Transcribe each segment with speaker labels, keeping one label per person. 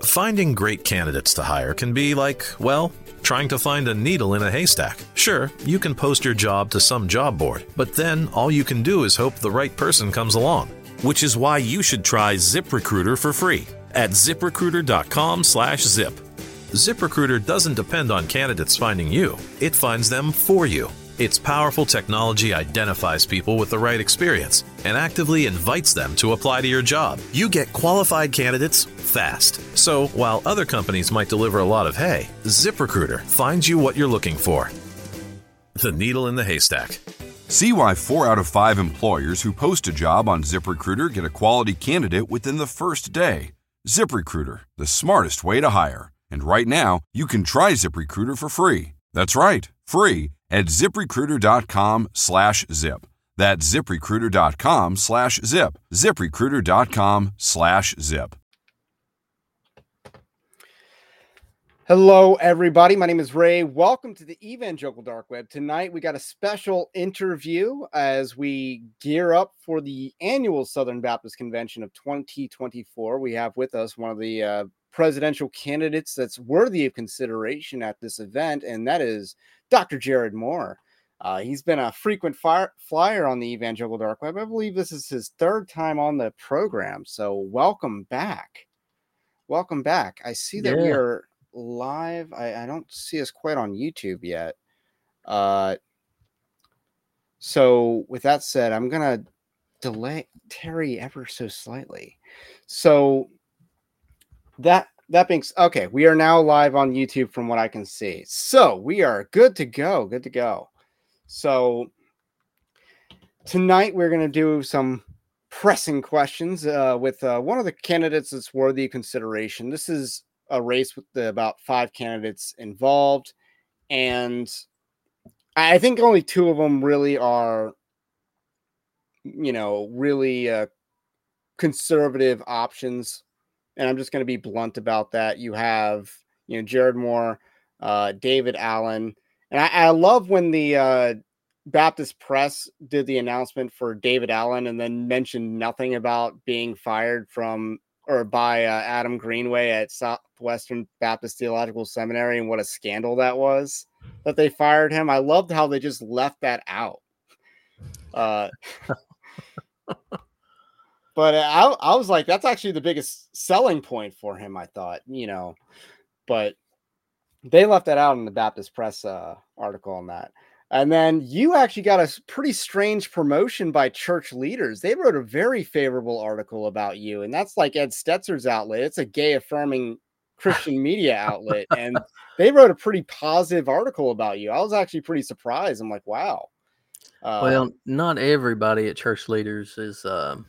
Speaker 1: Finding great candidates to hire can be like, well, trying to find a needle in a haystack. Sure, you can post your job to some job board, but then all you can do is hope the right person comes along. Which is why you should try ZipRecruiter for free at ZipRecruiter.com/zip. ZipRecruiter doesn't depend on candidates finding you. It finds them for you. Its powerful technology identifies people with the right experience and actively invites them to apply to your job. You get qualified candidates fast. So while other companies might deliver a lot of hay, ZipRecruiter finds you what you're looking for. The needle in the haystack.
Speaker 2: See why 4 out of 5 employers who post a job on ZipRecruiter get a quality candidate within the first day. ZipRecruiter, the smartest way to hire. And right now, you can try ZipRecruiter for free. That's right, free at ZipRecruiter.com/zip. That's ZipRecruiter.com/zip. ZipRecruiter.com/zip.
Speaker 3: Hello, everybody. My name is Ray. Welcome to the Evangelical Dark Web. Tonight, we got a special interview as we gear up for the annual Southern Baptist Convention of 2024. We have with us one of the presidential candidates that's worthy of consideration at this event, and that is Dr. Jared Moore. He's been a frequent flyer on the Evangelical Dark Web. I believe this is his 3rd time on the program, so welcome back. Welcome back. I see that we are live. I don't see us quite on YouTube yet. So with that said, I'm going to delay Terry ever so slightly. So that being okay, we are now live on YouTube from what I can see. So we are good to go. Good to go. So tonight we're going to do some pressing questions with one of the candidates that's worthy of consideration. This is a race with about 5 candidates involved, and I think only 2 of them really are, really conservative options. And I'm just going to be blunt about that. You have, Jared Moore, David Allen. And I love when the Baptist Press did the announcement for David Allen and then mentioned nothing about being fired by Adam Greenway at Southwestern Baptist Theological Seminary, and what a scandal that was that they fired him. I loved how they just left that out. But I was like, that's actually the biggest selling point for him, I thought, but they left that out in the Baptist Press article on that. And then you actually got a pretty strange promotion by church leaders. They wrote a very favorable article about you, and that's like Ed Stetzer's outlet. It's a gay affirming Christian media outlet, and they wrote a pretty positive article about you. I was actually pretty surprised. I'm like, wow.
Speaker 4: Well, not everybody at church leaders is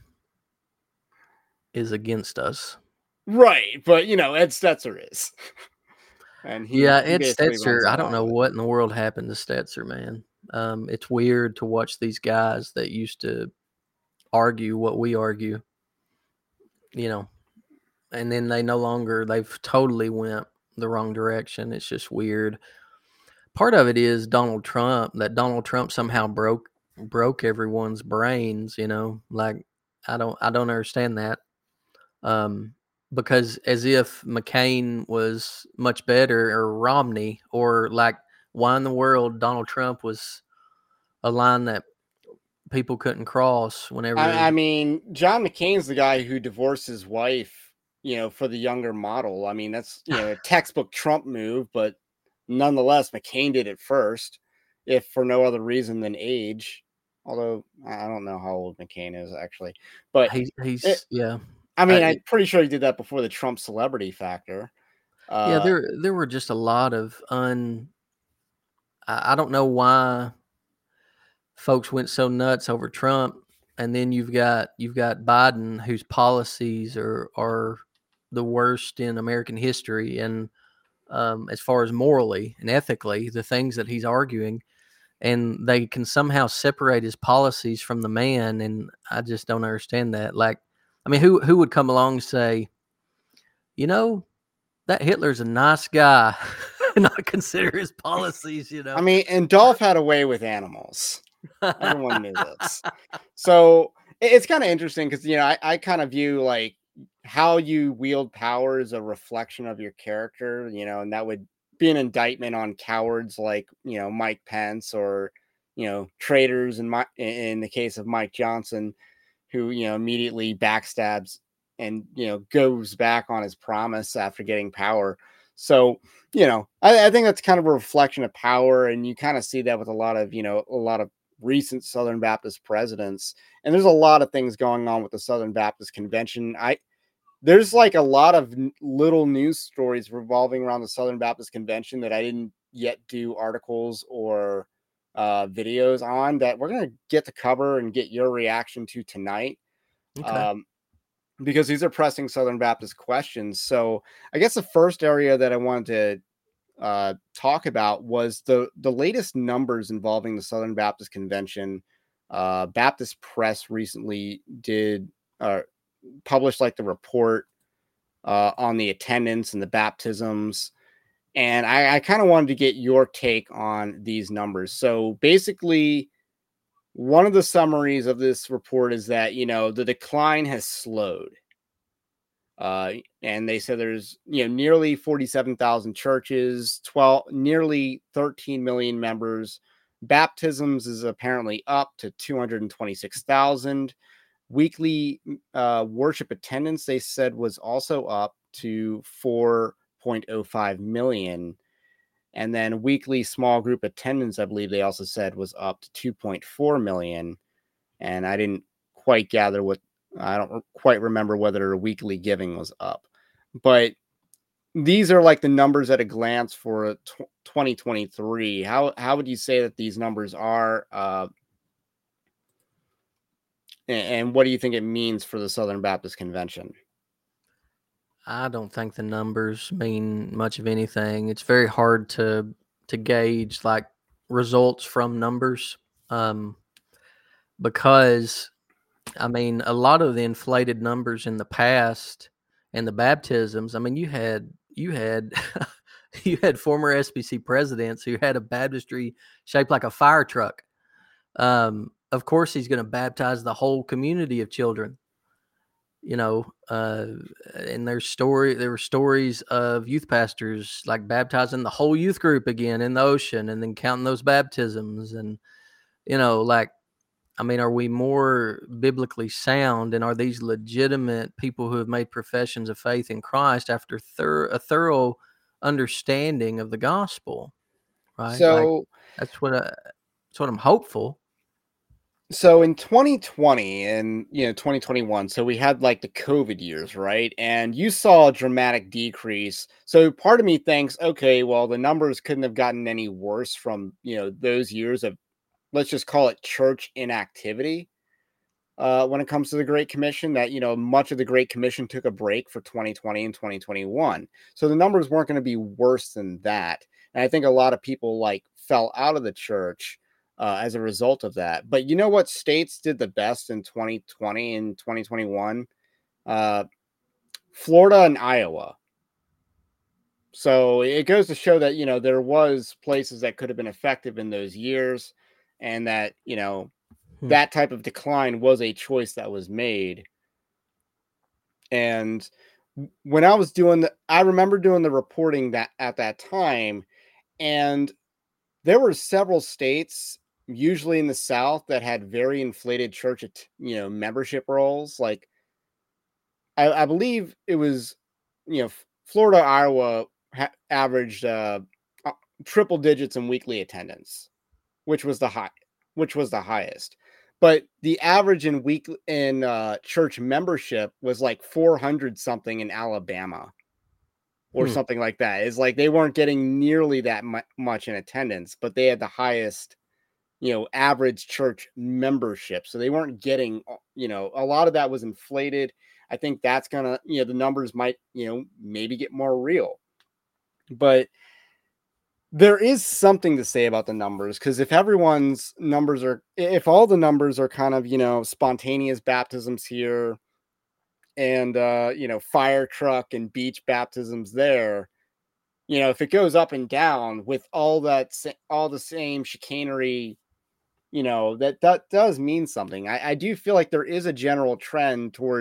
Speaker 4: against us.
Speaker 3: Right. But, Ed Stetzer is. And
Speaker 4: Ed Stetzer, I don't know what in the world happened to Stetzer, man. It's weird to watch these guys that used to argue what we argue, and then they've totally went the wrong direction. It's just weird. Part of it is Donald Trump somehow broke everyone's brains, like I don't understand that. Because as if McCain was much better, or Romney, or like, why in the world Donald Trump was a line that people couldn't cross whenever.
Speaker 3: I mean, John McCain's the guy who divorced his wife, for the younger model. I mean, that's, a textbook Trump move, but nonetheless, McCain did it first, if for no other reason than age. Although I don't know how old McCain is actually, but I mean, I'm pretty sure he did that before the Trump celebrity factor.
Speaker 4: There were just a lot of I don't know why folks went so nuts over Trump, and then you've got Biden, whose policies are the worst in American history, and as far as morally and ethically, the things that he's arguing, and they can somehow separate his policies from the man, and I just don't understand that. Like, I mean, who would come along and say, that Hitler's a nice guy, and not consider his policies, I
Speaker 3: mean, and Dolph had a way with animals. Everyone knew this. So it's kind of interesting because, I kind of view, like, how you wield power is a reflection of your character, and that would be an indictment on cowards like, Mike Pence, or, traitors in the case of Mike Johnson, who, immediately backstabs and, goes back on his promise after getting power. So, I think that's kind of a reflection of power. And you kind of see that with a lot of recent Southern Baptist presidents. And there's a lot of things going on with the Southern Baptist Convention. There's like a lot of little news stories revolving around the Southern Baptist Convention that I didn't yet do articles or videos on, that we're going to get to cover and get your reaction to tonight.
Speaker 4: Okay.
Speaker 3: Because these are pressing Southern Baptist questions. So I guess the first area that I wanted to talk about was the latest numbers involving the Southern Baptist Convention. Baptist Press recently published like the report on the attendance and the baptisms. And I kind of wanted to get your take on these numbers. So basically, one of the summaries of this report is that, the decline has slowed. And they said there's, nearly 47,000 churches, nearly 13 million members. Baptisms is apparently up to 226,000. Weekly worship attendance, they said, was also up to 4.05 million. And then weekly small group attendance, I believe they also said, was up to 2.4 million. And I don't quite remember whether weekly giving was up. But these are like the numbers at a glance for 2023. How would you say that these numbers are? And what do you think it means for the Southern Baptist Convention?
Speaker 4: I don't think the numbers mean much of anything. It's very hard to gauge like results from numbers, because I mean, a lot of the inflated numbers in the past and the baptisms. I mean, you had you had former SBC presidents who had a baptistry shaped like a fire truck. Of course, he's going to baptize the whole community of children. And there were stories of youth pastors like baptizing the whole youth group again in the ocean, and then counting those baptisms. And like, I mean, are we more biblically sound, and are these legitimate people who have made professions of faith in Christ after a thorough understanding of the gospel? Right?
Speaker 3: So
Speaker 4: that's what I'm hopeful.
Speaker 3: So in 2020 and 2021, so we had like the COVID years, right? And you saw a dramatic decrease. So part of me thinks, okay, well, the numbers couldn't have gotten any worse from those years of, let's just call it, church inactivity. When it comes to the Great Commission, that much of the Great Commission took a break for 2020 and 2021. So the numbers weren't going to be worse than that. And I think a lot of people like fell out of the church as a result of that. But you know what states did the best in 2020 and 2021? Florida and Iowa. So it goes to show that, there was places that could have been effective in those years, and that, that type of decline was a choice that was made. And when I was I remember doing the reporting that at that time, and there were several states, usually in the South, that had very inflated church, membership rolls. Like, I believe it was, Florida, Iowa averaged triple digits in weekly attendance, which was the highest. But the average in church membership was like 400 something in Alabama, or something like that. It's like they weren't getting nearly that much in attendance, but they had the highest, average church membership. So they weren't getting, a lot of that was inflated. I think that's gonna, the numbers might, maybe get more real. But there is something to say about the numbers, because if all the numbers are kind of, spontaneous baptisms here, and fire truck and beach baptisms there, if it goes up and down with all the same chicanery, that does mean something. I do feel like there is a general trend towards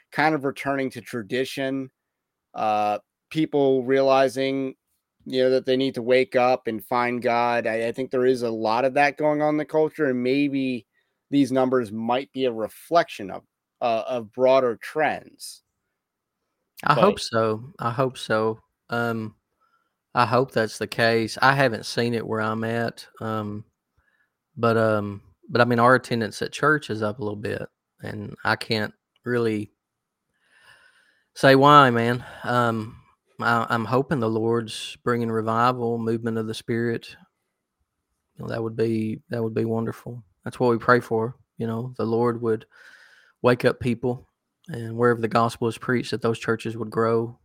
Speaker 3: kind of returning to tradition, people realizing, that they need to wake up and find God. I think there is a lot of that going on in the culture, and maybe these numbers might be a reflection of broader trends.
Speaker 4: I hope so. I hope so. I hope that's the case. I haven't seen it where I'm at. But I mean, our attendance at church is up a little bit, and I can't really say why, man. I'm hoping the Lord's bringing revival, movement of the Spirit. That would be wonderful. That's what we pray for. The Lord would wake up people, and wherever the gospel is preached, that those churches would grow.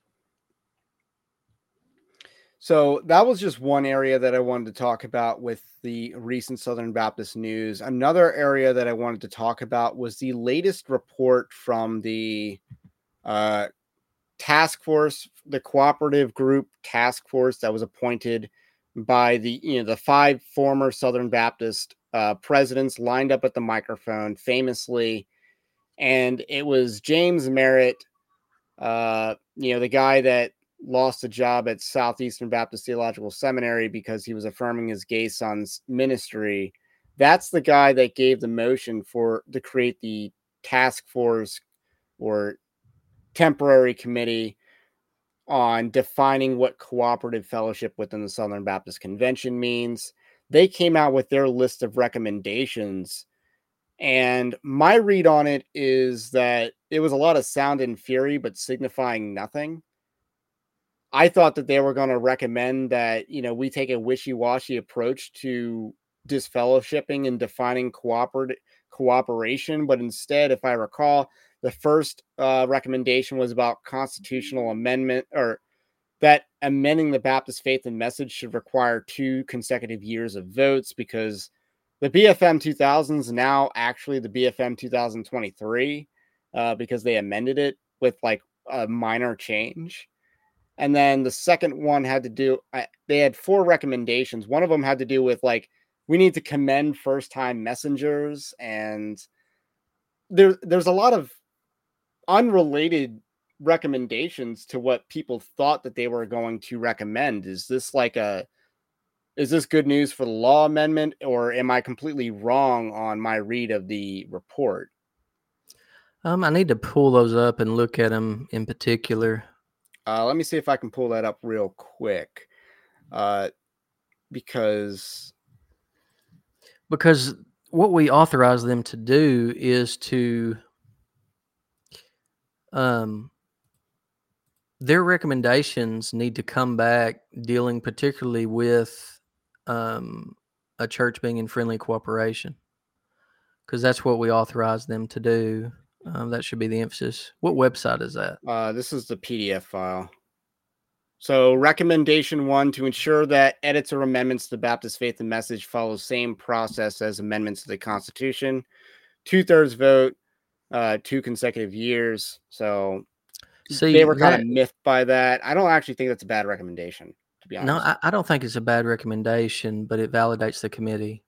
Speaker 3: So that was just one area that I wanted to talk about with the recent Southern Baptist news. Another area that I wanted to talk about was the latest report from the task force, the cooperative group task force that was appointed by the 5 former Southern Baptist presidents lined up at the microphone famously. And it was James Merritt, the guy that lost a job at Southeastern Baptist Theological Seminary because he was affirming his gay son's ministry. That's the guy that gave the motion to create the task force or temporary committee on defining what cooperative fellowship within the Southern Baptist Convention means. They came out with their list of recommendations, and my read on it is that it was a lot of sound and fury, but signifying nothing. I thought that they were going to recommend that, we take a wishy-washy approach to disfellowshipping and defining cooperation. But instead, if I recall, the first recommendation was about constitutional amendment, or that amending the Baptist Faith and Message should require 2 consecutive years of votes, because the BFM 2000 is now actually the BFM 2023 because they amended it with like a minor change. And then the second one had to do, they had 4 recommendations. One of them had to do with like, we need to commend first-time messengers. And there's a lot of unrelated recommendations to what people thought that they were going to recommend. Is this good news for the law amendment, or am I completely wrong on my read of the report?
Speaker 4: I need to pull those up and look at them in particular.
Speaker 3: Let me see if I can pull that up real quick. Because
Speaker 4: what we authorize them to do is to their recommendations need to come back dealing particularly with a church being in friendly cooperation, because that's what we authorize them to do. That should be the emphasis. What website is that?
Speaker 3: This is the PDF file. So recommendation 1, to ensure that edits or amendments to the Baptist Faith and Message follow the same process as amendments to the Constitution. 2/3 vote, 2 consecutive years. So they were kind of miffed by that. I don't actually think that's a bad recommendation, to be honest.
Speaker 4: No, I don't think it's a bad recommendation, but it validates the committee.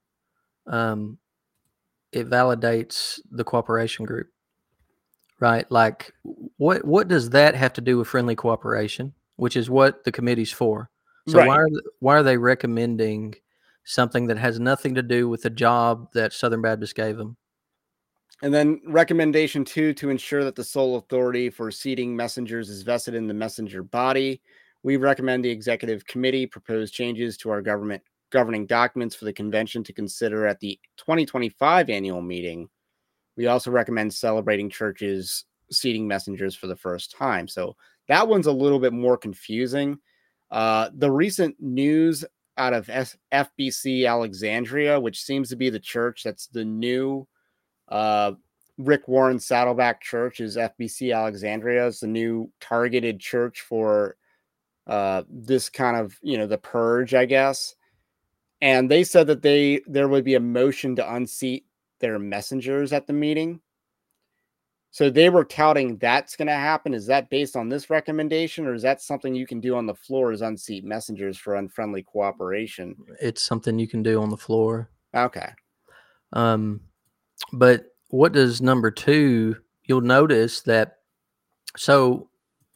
Speaker 4: It validates the cooperation group, right? Like, what does that have to do with friendly cooperation, which is what the committee's for? So right. Why are they recommending something that has nothing to do with the job that Southern Baptist gave them?
Speaker 3: And then recommendation 2, to ensure that the sole authority for seating messengers is vested in the messenger body. We recommend the executive committee propose changes to our governing documents for the convention to consider at the 2025 annual meeting. We also recommend celebrating churches seating messengers for the first time. So that one's a little bit more confusing. The recent news out of FBC Alexandria, which seems to be the church that's the new Rick Warren Saddleback Church, is FBC Alexandria. It's the new targeted church for this kind of, the purge, I guess. And they said that there would be a motion to unseat their messengers at the meeting. So they were touting that's going to happen. Is that based on this recommendation, or is that something you can do on the floor, is unseat messengers for unfriendly cooperation?
Speaker 4: It's something you can do on the floor.
Speaker 3: Okay.
Speaker 4: But what does number 2 you'll notice that. So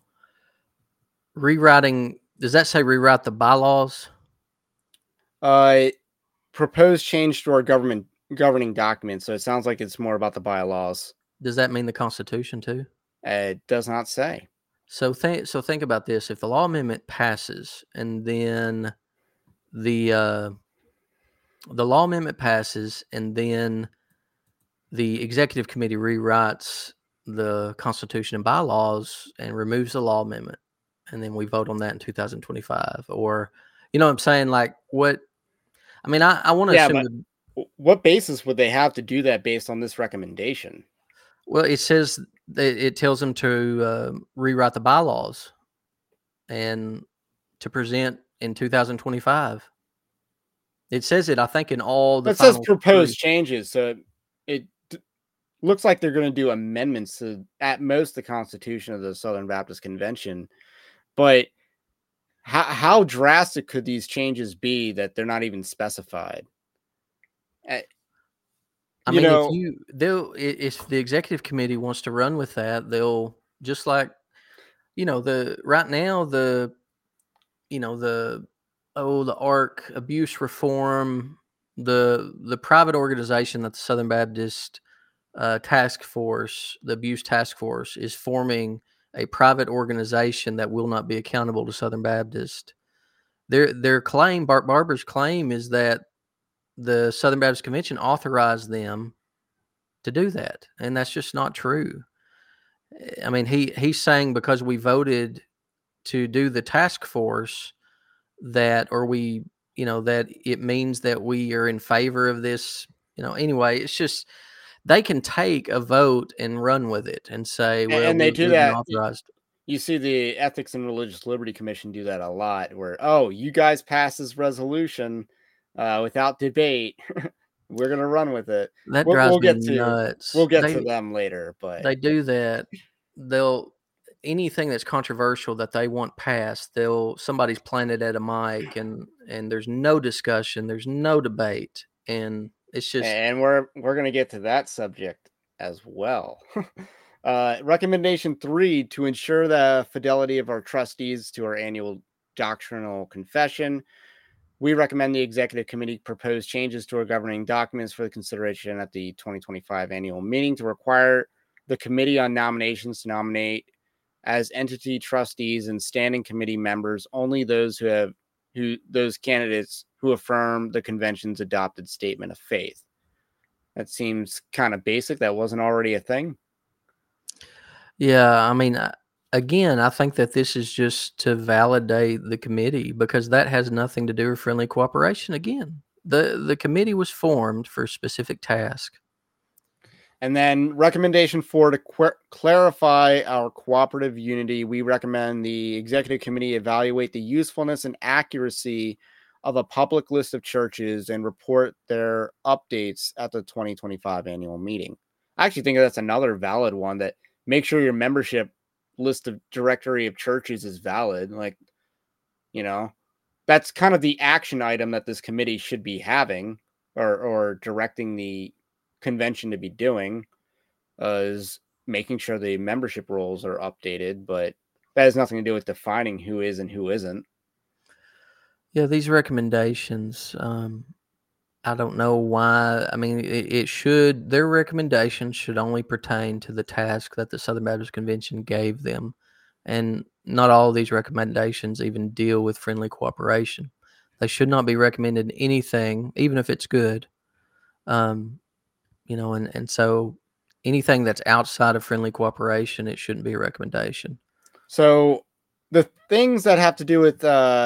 Speaker 4: rewriting, does that say rewrite the bylaws?
Speaker 3: Proposed change to our governing documents. So it sounds like it's more about the bylaws.
Speaker 4: Does that mean the Constitution too?
Speaker 3: It does not say.
Speaker 4: So think about this: if the law amendment passes, and then the law amendment passes, and then the executive committee rewrites the Constitution and bylaws and removes the law amendment, and then we vote on that in 2025, or you know what I'm saying? Like what? I mean, I want to assume.
Speaker 3: What basis would they have to do that based on this recommendation?
Speaker 4: Well, it says that it tells them to rewrite the bylaws and to present in 2025. It says it, I think, in all the.
Speaker 3: It says proposed changes, so it looks like they're going to do amendments to, at most, the Constitution of the Southern Baptist Convention. But how drastic could these changes be that they're not even specified?
Speaker 4: I mean, if the executive committee wants to run with that, they'll just like, right now the ARC abuse reform, the private organization that the Southern Baptist task force, the abuse task force, is forming a private organization that will not be accountable to Southern Baptist. Their claim, Bart Barber's claim, is that the Southern Baptist Convention authorized them to do that, and that's just not true. I mean, he's saying because we voted to do the task force that it means that we are in favor of this. Anyway, it's just they can take a vote and run with it and say, well,
Speaker 3: and they do that.
Speaker 4: Authorized.
Speaker 3: You see the Ethics and Religious Liberty Commission do that a lot, where, oh, you guys pass this resolution without debate. We're going to run with it.
Speaker 4: That drives me nuts.
Speaker 3: We'll get to them later, but
Speaker 4: they do that. Anything that's controversial that they want passed, somebody's planted at a mic and there's no discussion, there's no debate, and it's just.
Speaker 3: And we're going to get to that subject as well. Recommendation 3, to ensure the fidelity of our trustees to our annual doctrinal confession, we recommend the executive committee propose changes to our governing documents for the consideration at the 2025 annual meeting to require the committee on nominations to nominate as entity trustees and standing committee members only those those candidates who affirm the convention's adopted statement of faith. That seems kind of basic. That wasn't already a thing.
Speaker 4: Yeah, I mean, again, I think that this is just to validate the committee, because that has nothing to do with friendly cooperation. Again, the committee was formed for a specific task.
Speaker 3: And then recommendation 4, to clarify our cooperative unity, we recommend the executive committee evaluate the usefulness and accuracy of a public list of churches and report their updates at the 2025 annual meeting. I actually think that's another valid one, that make sure your membership list of directory of churches is valid. Like, that's kind of the action item that this committee should be having or directing the convention to be doing, is making sure the membership rolls are updated. But that has nothing to do with defining who is and who isn't.
Speaker 4: Yeah, these recommendations, I don't know why. I mean, their recommendations should only pertain to the task that the Southern Baptist Convention gave them. And not all of these recommendations even deal with friendly cooperation. They should not be recommended anything, even if it's good. And so anything that's outside of friendly cooperation, it shouldn't be a recommendation.
Speaker 3: So the things that have to do with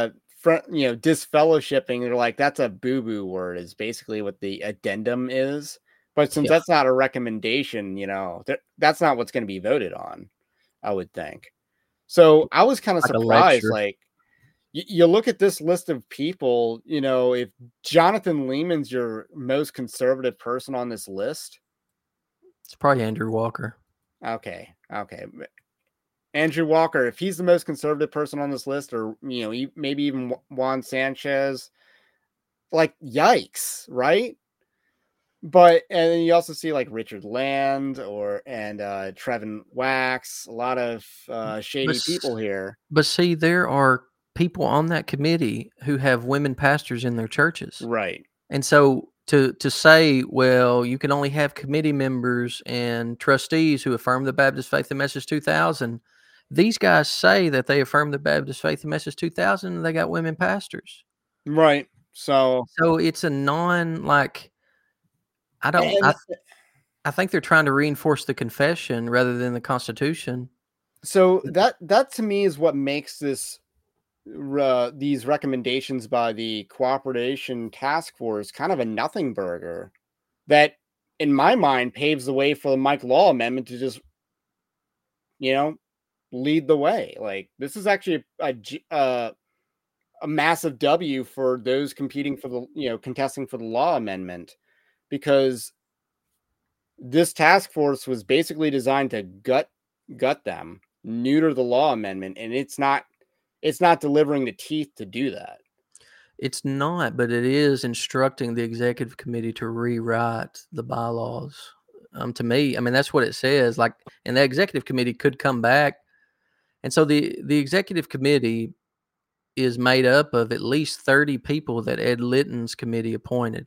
Speaker 3: disfellowshipping, they're like, that's a boo-boo word, is basically what the addendum is. But since that's not a recommendation, that's not what's going to be voted on, I would think. So I was kind of surprised. Like, you look at this list of people, if Jonathan Lehman's your most conservative person on this list,
Speaker 4: it's probably Andrew Walker.
Speaker 3: Okay. Andrew Walker, if he's the most conservative person on this list, or, maybe even Juan Sanchez, like, yikes, right? But and then you also see like Richard Land and Trevin Wax, a lot of shady people here.
Speaker 4: But see, there are people on that committee who have women pastors in their churches.
Speaker 3: Right.
Speaker 4: And so to say, well, you can only have committee members and trustees who affirm the Baptist Faith and Message 2000. These guys say that they affirm the Baptist Faith and Message 2000 and they got women pastors.
Speaker 3: Right. So
Speaker 4: it's a I think they're trying to reinforce the confession rather than the Constitution.
Speaker 3: So that to me is what makes this these recommendations by the Cooperation Task Force kind of a nothing burger that, in my mind, paves the way for the Mike Law Amendment to just, lead the way. Like, this is actually a massive W for those competing for the, contesting for the Law Amendment, because this task force was basically designed to gut them, neuter the Law Amendment, and it's not delivering the teeth to do that.
Speaker 4: It's not, but it is instructing the executive committee to rewrite the bylaws. To me, I mean, that's what it says. Like, and the executive committee could come back. And so the executive committee is made up of at least 30 people that Ed Litton's committee appointed.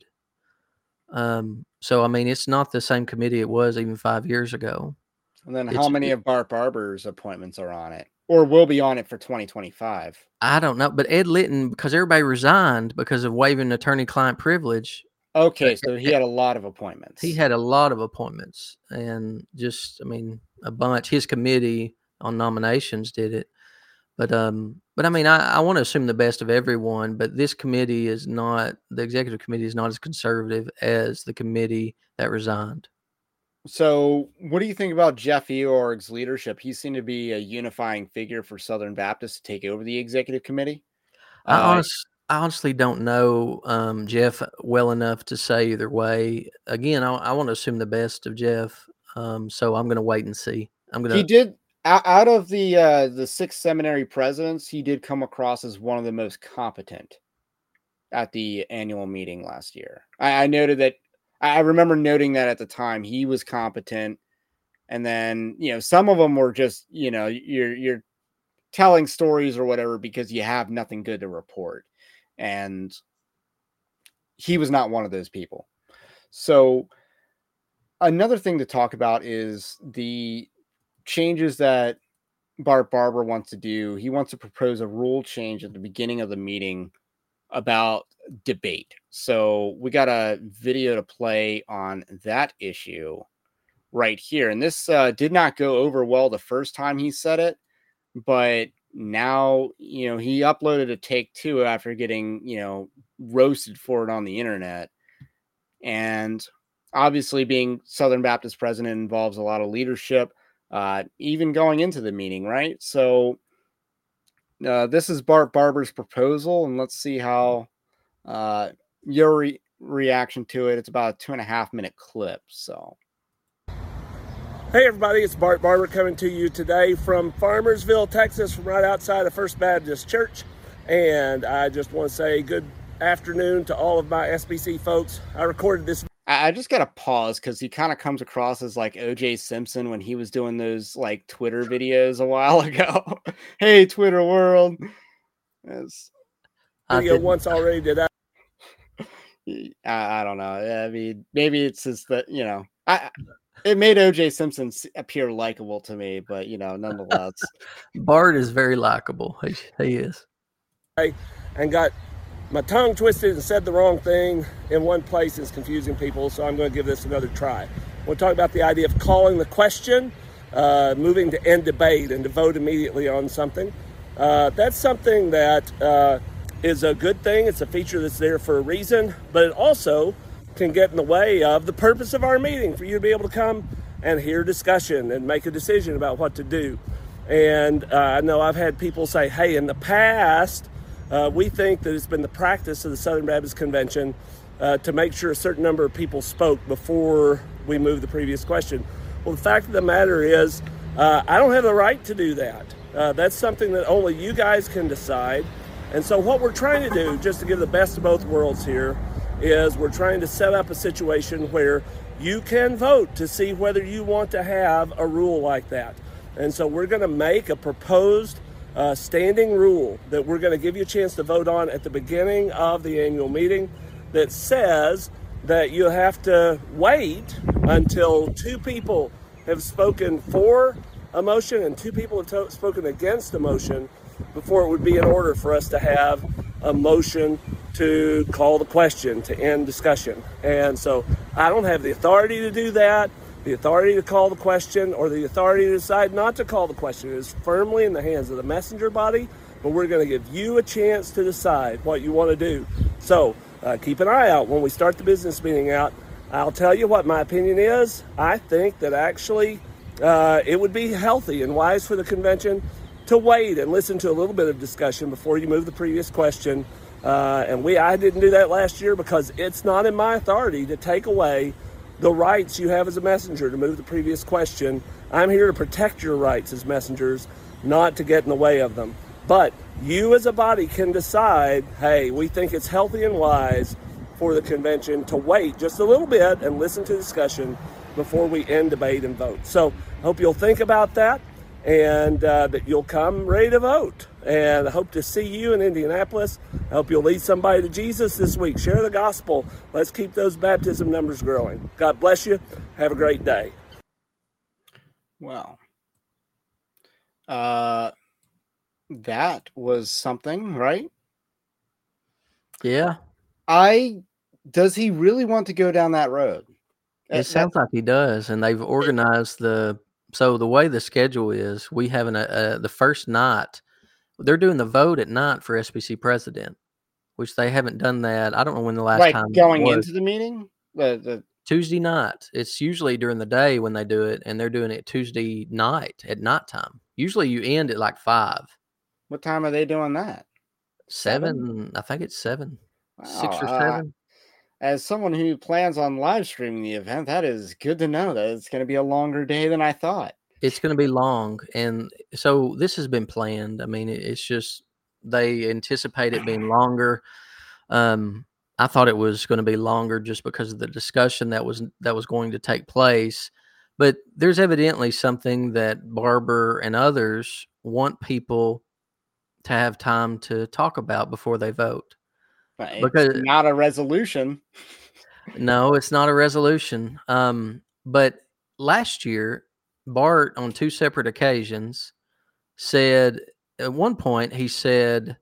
Speaker 4: So, I mean, it's not the same committee it was even 5 years ago.
Speaker 3: And then how many of Bart Barber's appointments are on it or will be on it for 2025?
Speaker 4: I don't know. But Ed Litton, because everybody resigned because of waiving attorney-client privilege.
Speaker 3: Okay, so he had a lot of appointments.
Speaker 4: He had a lot of appointments and just, I mean, a bunch. His committee on nominations did it. But I mean, I want to assume the best of everyone, but this committee is not, the executive committee is not as conservative as the committee that resigned.
Speaker 3: So what do you think about Jeff Eorg's leadership? He seemed to be a unifying figure for Southern Baptists to take over the executive committee.
Speaker 4: I honestly don't know Jeff well enough to say either way. Again, I want to assume the best of Jeff, so I'm going to wait and see.
Speaker 3: He did. Out of the 6 seminary presidents, he did come across as one of the most competent at the annual meeting last year. I noted that. I remember noting that at the time he was competent, and then some of them were just you're telling stories or whatever because you have nothing good to report, and he was not one of those people. So another thing to talk about is the changes that Bart Barber wants to do. He wants to propose a rule change at the beginning of the meeting about debate. So we got a video to play on that issue right here. And this did not go over well the first time he said it, but now, he uploaded a take 2 after getting, roasted for it on the internet. And obviously being Southern Baptist president involves a lot of leadership, even going into the meeting, right? So this is Bart Barber's proposal, and let's see how your reaction to it. It's about a 2.5-minute clip. So,
Speaker 5: hey everybody, it's Bart Barber coming to you today from Farmersville, Texas, from right outside of First Baptist Church. And I just want to say good afternoon to all of my SBC folks. I recorded this.
Speaker 3: I just got to pause because he kind of comes across as like O.J. Simpson when he was doing those like Twitter videos a while ago. Hey, Twitter world. Yes.
Speaker 5: Video once already did that.
Speaker 3: I don't know. I mean, maybe it's just that, it made O.J. Simpson appear likable to me, but, nonetheless.
Speaker 4: Bart is very likable. He is.
Speaker 5: And got my tongue twisted and said the wrong thing in one place is confusing people, so I'm going to give this another try. We'll talk about the idea of calling the question, moving to end debate and to vote immediately on something. That's something that is a good thing. It's a feature that's there for a reason, but it also can get in the way of the purpose of our meeting, for you to be able to come and hear discussion and make a decision about what to do. And I know I've had people say, hey, in the past, we think that it's been the practice of the Southern Baptist Convention to make sure a certain number of people spoke before we move the previous question. Well, the fact of the matter is, I don't have the right to do that. That's something that only you guys can decide. And so what we're trying to do, just to give the best of both worlds here, is we're trying to set up a situation where you can vote to see whether you want to have a rule like that. And so we're going to make a proposed standing rule that we're going to give you a chance to vote on at the beginning of the annual meeting that says that you have to wait until 2 people have spoken for a motion and 2 people have spoken against the motion before it would be in order for us to have a motion to call the question, to end discussion. And so I don't have the authority to do that, the authority to call the question, or the authority to decide not to call the question. It is firmly in the hands of the messenger body, but we're going to give you a chance to decide what you want to do. So keep an eye out when we start the business meeting out. I'll tell you what my opinion is. I think that actually it would be healthy and wise for the convention to wait and listen to a little bit of discussion before you move the previous question. I didn't do that last year because it's not in my authority to take away the rights you have as a messenger to move the previous question. I'm here to protect your rights as messengers, not to get in the way of them. But you as a body can decide, hey, we think it's healthy and wise for the convention to wait just a little bit and listen to discussion before we end debate and vote. So I hope you'll think about that and that you'll come ready to vote. And I hope to see you in Indianapolis. I hope you'll lead somebody to Jesus this week. Share the gospel. Let's keep those baptism numbers growing. God bless you. Have a great day.
Speaker 3: Well, that was something, right?
Speaker 4: Yeah.
Speaker 3: Does he really want to go down that road?
Speaker 4: It sounds like he does. And they've organized so the way the schedule is, we have the first night, they're doing the vote at night for SBC president, which they haven't done that. I don't know when the last time
Speaker 3: going into the meeting, the
Speaker 4: Tuesday night. It's usually during the day when they do it, and they're doing it Tuesday night at nighttime. Usually you end at like 5.
Speaker 3: What time are they doing that?
Speaker 4: 7? I think it's 7.
Speaker 3: Wow,
Speaker 4: 6 or 7.
Speaker 3: As someone who plans on live streaming the event, that is good to know that it's going to be a longer day than I thought.
Speaker 4: It's going to be long, and so this has been planned. I mean, it's just they anticipate it being longer. I thought it was going to be longer just because of the discussion that was going to take place. But there's evidently something that Barber and others want people to have time to talk about before they vote.
Speaker 3: It's not a resolution.
Speaker 4: No, it's not a resolution. But last year, Bart, on 2 separate occasions, said at one point, he said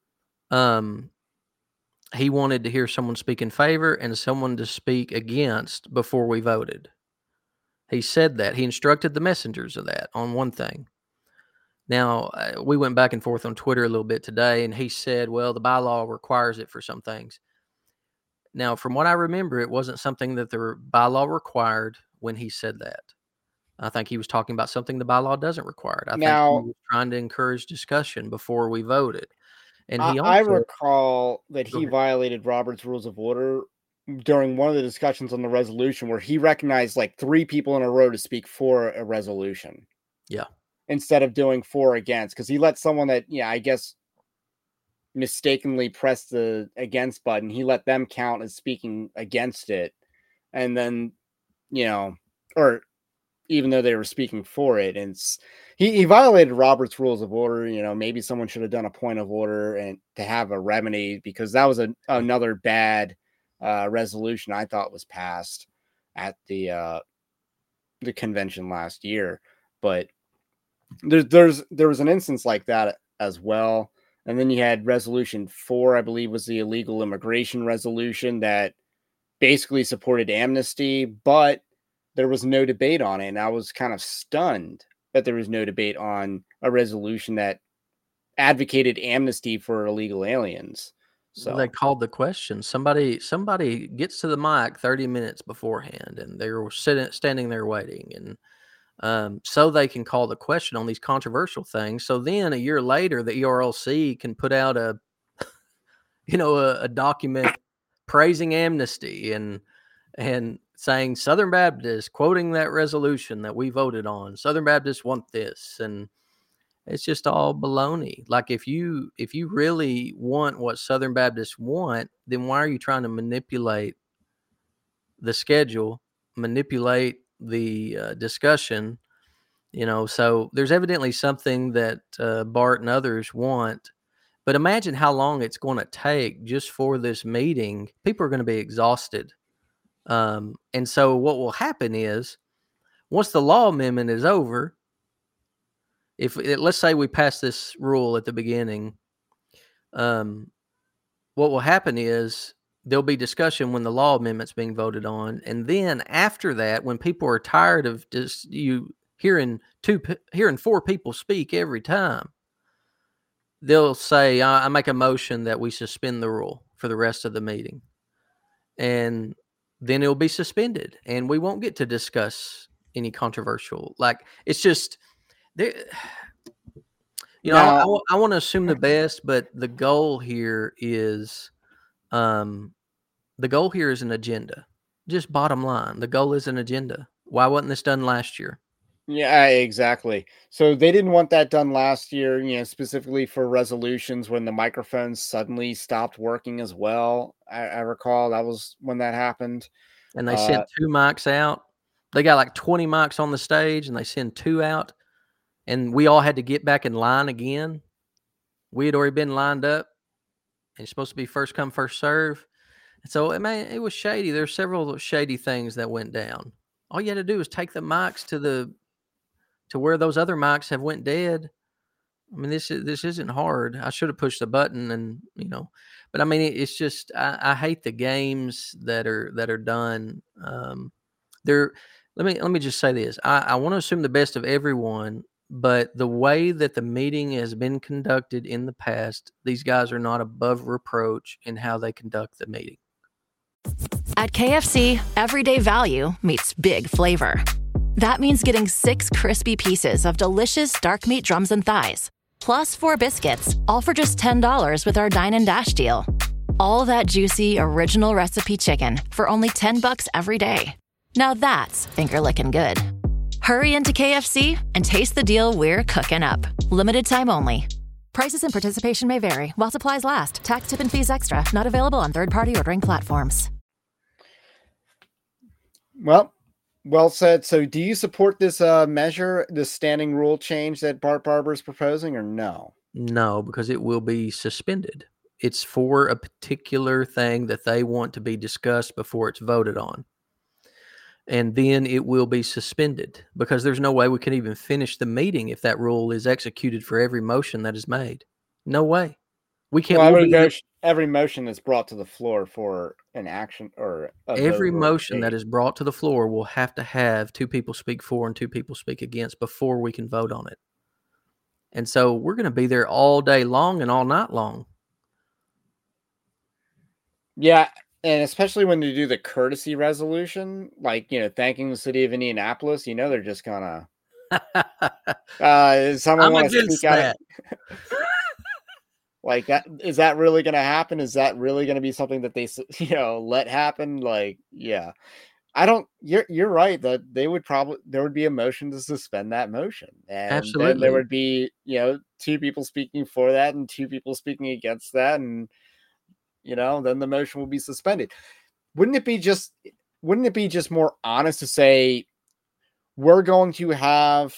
Speaker 4: he wanted to hear someone speak in favor and someone to speak against before we voted. He said that. He instructed the messengers of that on one thing. Now, we went back and forth on Twitter a little bit today, and he said, well, the bylaw requires it for some things. Now, from what I remember, it wasn't something that the bylaw required when he said that. I think he was talking about something the bylaw doesn't require. I think he was trying to encourage discussion before we voted. And
Speaker 3: I recall that he violated Robert's Rules of Order during one of the discussions on the resolution where he recognized like 3 people in a row to speak for a resolution.
Speaker 4: Yeah.
Speaker 3: Instead of doing 4 against, because he let someone that, I guess, mistakenly pressed the against button. He let them count as speaking against it. And then, or even though they were speaking for it, and he violated Robert's Rules of Order. Maybe someone should have done a point of order and to have a remedy, because that was another bad resolution I thought was passed at the convention last year. But there was an instance like that as well. And then you had resolution 4, I believe, was the illegal immigration resolution that basically supported amnesty, but there was no debate on it. And I was kind of stunned that there was no debate on a resolution that advocated amnesty for illegal aliens. So
Speaker 4: they called the question. Somebody gets to the mic 30 minutes beforehand, and they were standing there waiting, and so they can call the question on these controversial things. So then a year later, the ERLC can put out a document praising amnesty and saying Southern Baptists, quoting that resolution that we voted on. Southern Baptists want this. And It's just all baloney. Like if you really want what Southern Baptists want, then why are you trying to manipulate the schedule, manipulate the discussion? So there's evidently something that Bart and others want. But imagine how long it's going to take just for this meeting. People are going to be exhausted. And so what will happen is once the law amendment is over, let's say we pass this rule at the beginning, what will happen is there'll be discussion when the law amendment's being voted on. And then after that, when people are tired of just hearing four people speak every time, they'll say, I make a motion that we suspend the rule for the rest of the meeting. And then it'll be suspended and we won't get to discuss any controversial. Like, it's just, I want to assume the best, but the goal here is an agenda. Just bottom line, the goal is an agenda. Why wasn't this done last year?
Speaker 3: Yeah, exactly. So they didn't want that done last year, specifically for resolutions when the microphones suddenly stopped working as well. I recall that was when that happened.
Speaker 4: And they sent 2 mics out. They got like 20 mics on the stage and they send 2 out. And we all had to get back in line again. We had already been lined up. And it's supposed to be first come, first serve. And so, it was shady. There's several shady things that went down. All you had to do is take the mics to where those other mics have went dead. I mean, this isn't hard. I should have pushed the button and, but I mean, it's just, I hate the games that are done. Let me just say this. I want to assume the best of everyone, but the way that the meeting has been conducted in the past, these guys are not above reproach in how they conduct the meeting.
Speaker 6: At KFC, everyday value meets big flavor. That means getting 6 crispy pieces of delicious dark meat drums and thighs, plus 4 biscuits, all for just $10 with our Dine and Dash deal. All that juicy, original recipe chicken for only $10 every day. Now that's finger-licking good. Hurry into KFC and taste the deal we're cooking up. Limited time only. Prices and participation may vary while supplies last. Tax, tip, and fees extra. Not available on third-party ordering platforms.
Speaker 3: Well said. So do you support this measure, this standing rule change that Bart Barber is proposing, or no?
Speaker 4: No, because it will be suspended. It's for a particular thing that they want to be discussed before it's voted on. And then it will be suspended because there's no way we can even finish the meeting if that rule is executed for every motion that is made. No way. We can't.
Speaker 3: Well, every motion that's brought to the floor for an action or
Speaker 4: every motion that is brought to the floor will have to have 2 people speak for and 2 people speak against before we can vote on it. And so we're going to be there all day long and all night long.
Speaker 3: Yeah. And especially when they do the courtesy resolution, like, thanking the city of Indianapolis, they're just gonna someone want to speak out. Like that, is that really going to happen? Is that really going to be something that they, let happen? Like, yeah, you're right that there would be a motion to suspend that motion. And
Speaker 4: absolutely.
Speaker 3: Then there would be, 2 people speaking for that and 2 people speaking against that. And, then the motion will be suspended. Wouldn't it be just more honest to say, we're going to have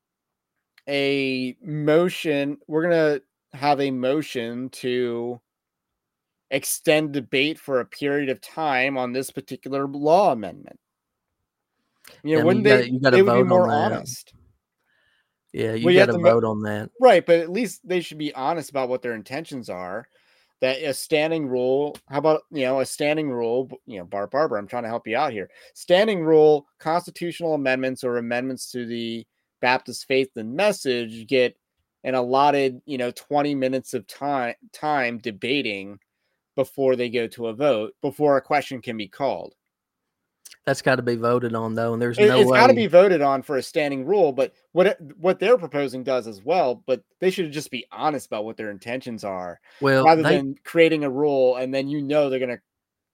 Speaker 3: a motion. We're going to have a motion to extend debate for a period of time on this particular law amendment. Wouldn't they would be more honest?
Speaker 4: Yeah, you got to vote on that.
Speaker 3: Right, but at least they should be honest about what their intentions are. That a standing rule, how about, a standing rule, Bart Barber, I'm trying to help you out here. Standing rule, constitutional amendments or amendments to the Baptist faith and message get an allotted, 20 minutes of time debating before they go to a vote, before a question can be called.
Speaker 4: That's got to be voted on, though, and there's no way.
Speaker 3: It's got to be voted on for a standing rule, but what they're proposing does as well, but they should just be honest about what their intentions are, rather than creating a rule and then they're going to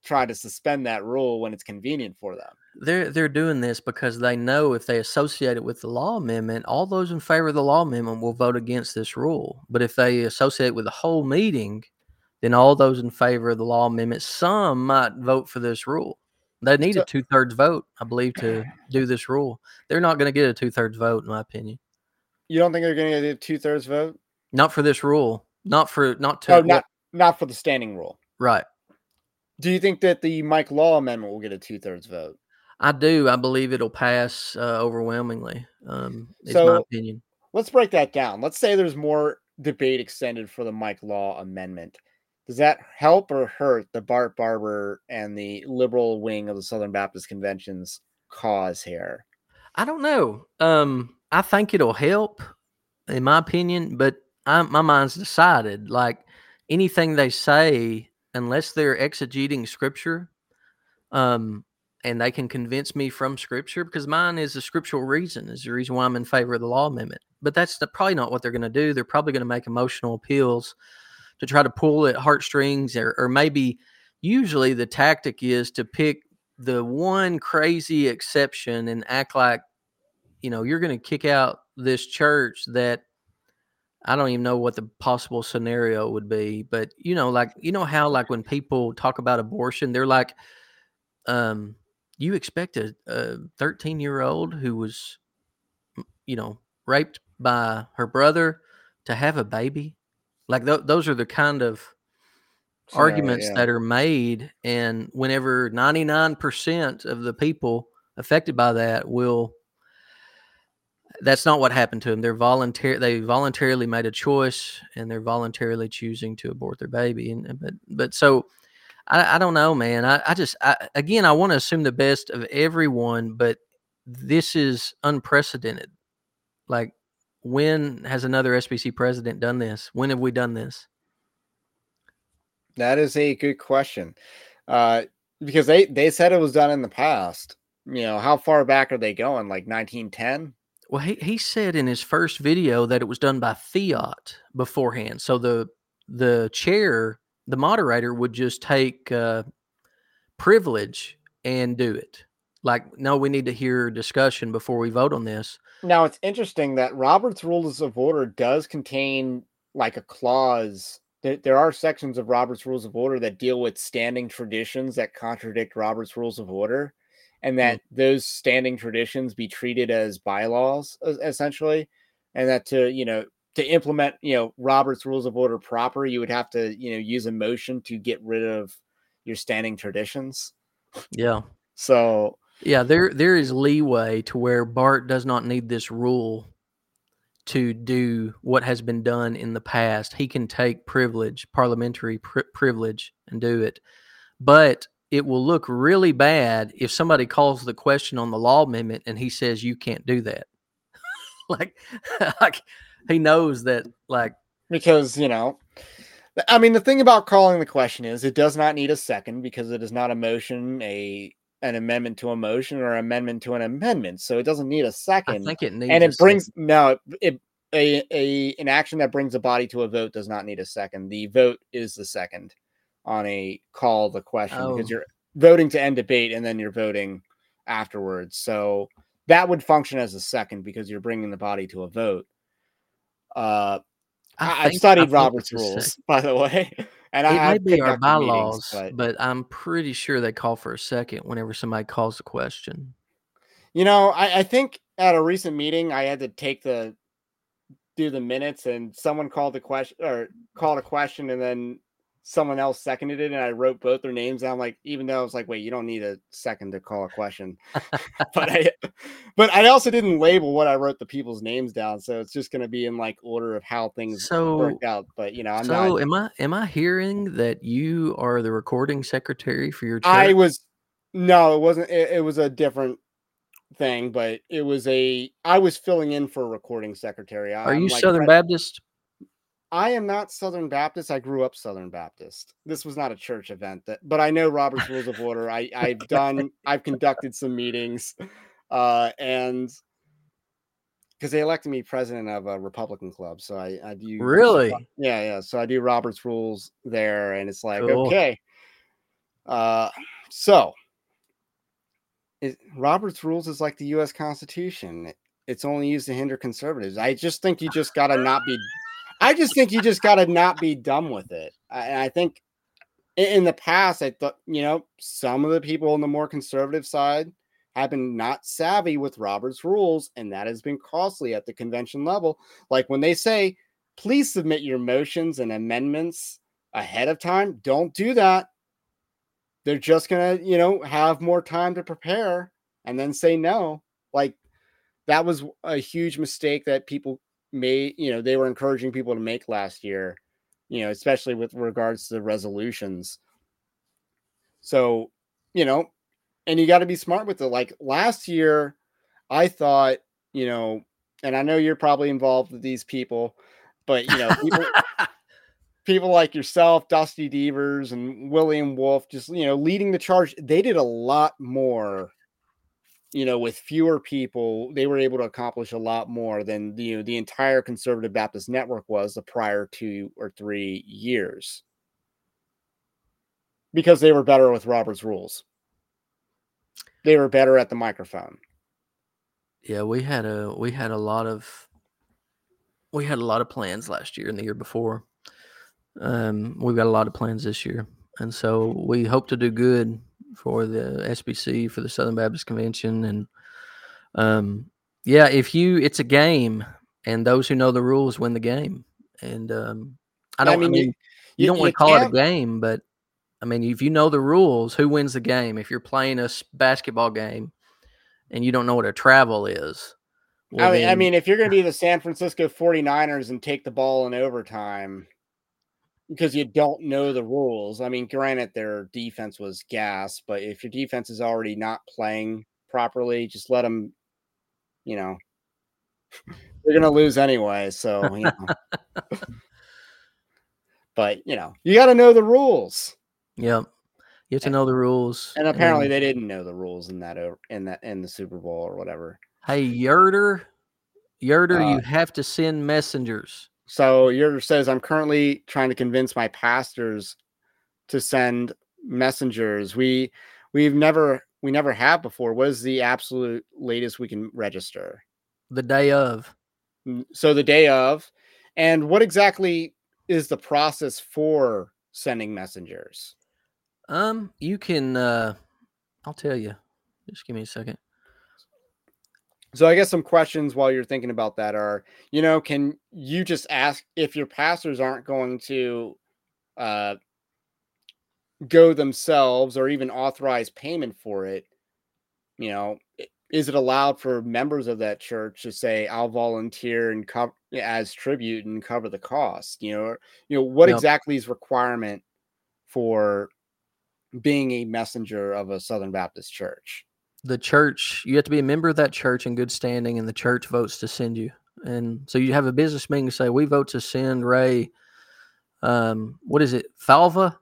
Speaker 3: try to suspend that rule when it's convenient for them.
Speaker 4: They're doing this because they know if they associate it with the law amendment, all those in favor of the law amendment will vote against this rule. But if they associate it with the whole meeting, then all those in favor of the law amendment, some might vote for this rule. They need a 2/3 vote, I believe, to do this rule. They're not going to get a 2/3 vote, in my opinion.
Speaker 3: You don't think they're going to get a 2/3 vote?
Speaker 4: Not for this rule. Not for
Speaker 3: the standing rule.
Speaker 4: Right.
Speaker 3: Do you think that the Mike Law amendment will get a 2/3 vote?
Speaker 4: I do. I believe it'll pass overwhelmingly. Is my opinion.
Speaker 3: Let's break that down. Let's say there's more debate extended for the Mike Law amendment. Does that help or hurt the Bart Barber and the liberal wing of the Southern Baptist Convention's cause here?
Speaker 4: I don't know. I think it'll help, in my opinion, but my mind's decided. Like anything they say, unless they're exegeting Scripture, and they can convince me from Scripture, because mine is a scriptural reason, is the reason why I'm in favor of the law amendment. But that's probably not what they're going to do. They're probably going to make emotional appeals to try to pull at heartstrings, or maybe usually the tactic is to pick the one crazy exception and act like, you're going to kick out this church that I don't even know what the possible scenario would be. But, how like when people talk about abortion, they're like, you expect a 13-year-old who was, raped by her brother to have a baby? Like those are the kind of arguments that are made. And whenever 99% of the people affected by that that's not what happened to them. They voluntarily made a choice, and they're voluntarily choosing to abort their baby. But so I don't know, man. I want to assume the best of everyone, but this is unprecedented. Like, when has another SBC president done this? When have we done this?
Speaker 3: That is a good question. Because they said it was done in the past. How far back are they going? Like 1910?
Speaker 4: Well, he said in his first video that it was done by fiat beforehand. So the chair, the moderator, would just take privilege and do it. Like, no, we need to hear discussion before we vote on this.
Speaker 3: Now, it's interesting that Robert's Rules of Order does contain like a clause. There are sections of Robert's Rules of Order that deal with standing traditions that contradict Robert's Rules of Order, and that those standing traditions be treated as bylaws, essentially, and that to implement, Robert's Rules of Order proper, you would have to, use a motion to get rid of your standing traditions.
Speaker 4: Yeah.
Speaker 3: So
Speaker 4: yeah, there is leeway to where Bart does not need this rule to do what has been done in the past. He can take privilege, parliamentary privilege, and do it. But it will look really bad if somebody calls the question on the law amendment and he says you can't do that. like he knows that,
Speaker 3: because the thing about calling the question is it does not need a second, because it is not a motion, an amendment to a motion, or amendment to an amendment. So it doesn't need a second.
Speaker 4: I think it needs,
Speaker 3: and it brings an action that brings a body to a vote does not need a second. The vote is the second on a call the question, because you're voting to end debate and then you're voting afterwards. So that would function as a second because you're bringing the body to a vote. I've studied Robert's rules, by the way. And
Speaker 4: it may be our bylaws, but I'm pretty sure they call for a second whenever somebody calls the question.
Speaker 3: I think at a recent meeting, I had to do the minutes, and someone called a question, and then someone else seconded it, and I wrote both their names down. Like, even though I was like, wait, you don't need a second to call a question. but I also didn't label what I wrote the people's names down, so it's just going to be in like order of how things worked out. But
Speaker 4: am I hearing that you are the recording secretary for your church?
Speaker 3: No, it wasn't. It was a different thing, but I was filling in for a recording secretary.
Speaker 4: Are you Southern Baptist?
Speaker 3: I am not Southern Baptist. I grew up Southern Baptist. This was not a church event, but I know Robert's Rules of Order. I've conducted some meetings, and because they elected me president of a Republican club, so I do.
Speaker 4: Really?
Speaker 3: Yeah. So I do Robert's Rules there, and it's like,
Speaker 4: cool.
Speaker 3: Okay. So Robert's rules is like the U.S. Constitution. It's only used to hinder conservatives. I just think you just gotta not be. I just think you just gotta not be dumb with it. I think in the past, I thought some of the people on the more conservative side have been not savvy with Robert's rules, and that has been costly at the convention level. Like when they say, "Please submit your motions and amendments ahead of time," don't do that. They're just gonna, have more time to prepare and then say no. Like that was a huge mistake that people made. They were encouraging people to make last year, especially with regards to the resolutions. So, and you got to be smart with it. Like last year, I thought, and I know you're probably involved with these people, but people like yourself, Dusty Devers, and William Wolf, just leading the charge. They did a lot more, with fewer people. They were able to accomplish a lot more than the entire Conservative Baptist Network was the prior 2 or 3 years, because they were better with Robert's rules. They were better at the microphone.
Speaker 4: Yeah, we had a lot of plans last year and the year before. We've got a lot of plans this year, and so we hope to do good for the SBC, for the Southern Baptist Convention, and it's a game, and those who know the rules win the game. And you don't want to call it a game, but I mean, if you know the rules, who wins the game? If you're playing a basketball game and you don't know what a travel is.
Speaker 3: Well, if you're going to be the San Francisco 49ers and take the ball in overtime because you don't know the rules, granted, their defense was gas, but if your defense is already not playing properly, just let them, they're going to lose anyway. So, but, you got to know the rules.
Speaker 4: Yep. You have to know the rules.
Speaker 3: And apparently they didn't know the rules in the Super Bowl or whatever.
Speaker 4: Hey, Yerder, you have to send messengers.
Speaker 3: So Yerder says, I'm currently trying to convince my pastors to send messengers. We never have before. What is the absolute latest we can register?
Speaker 4: The day of.
Speaker 3: So the day of. And what exactly is the process for sending messengers?
Speaker 4: You can, I'll tell you. Just give me a second.
Speaker 3: So I guess some questions while you're thinking about that are, can you just ask if your pastors aren't going to go themselves or even authorize payment for it? Is it allowed for members of that church to say, I'll volunteer and cover as tribute and cover the cost? What exactly is requirement for being a messenger of a Southern Baptist church?
Speaker 4: The church, you have to be a member of that church in good standing, and the church votes to send you. And so you have a business meeting and say, we vote to send Ray, what is it? Fava.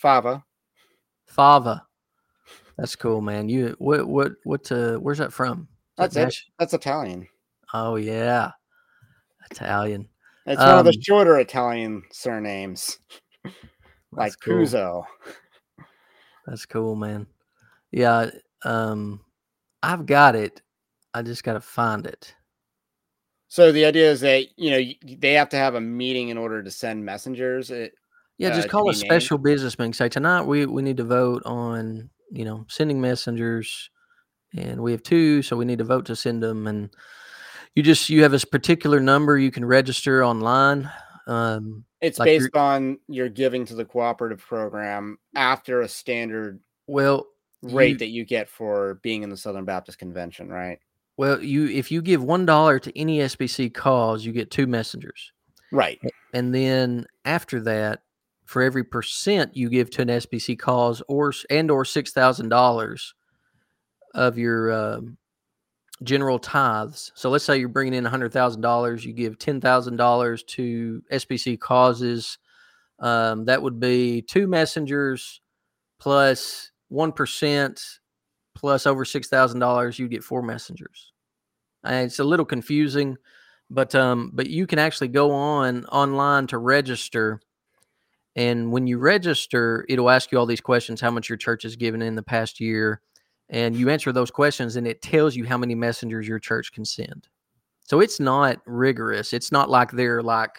Speaker 4: That's cool, man. Where's that from?
Speaker 3: That's Italian.
Speaker 4: Oh yeah. Italian.
Speaker 3: It's one of the shorter Italian surnames. Like
Speaker 4: cool.
Speaker 3: Cuso.
Speaker 4: That's cool, man. Yeah. I've got it. I just got to find it.
Speaker 3: So the idea is that, they have to have a meeting in order to send messengers.
Speaker 4: Just call a special business meeting. Say, tonight we need to vote on, sending messengers, and we have 2, so we need to vote to send them. And you have a particular number you can register online.
Speaker 3: It's like based on your giving to the cooperative program after a standard rate that you get for being in the Southern Baptist Convention, right?
Speaker 4: Well, if you give $1 to any SBC cause, you get 2 messengers.
Speaker 3: Right.
Speaker 4: And then after that, for every % you give to an SBC cause or $6,000 of your general tithes. So let's say you're bringing in $100,000, you give $10,000 to SBC causes. That would be 2 messengers plus 1% plus over $6,000. You get 4 messengers. And it's a little confusing, but you can actually go online to register, And when you register, it'll ask you all these questions, how much your church has given in the past year. And you answer those questions, and it tells you how many messengers your church can send. So it's not rigorous. It's not like they're like,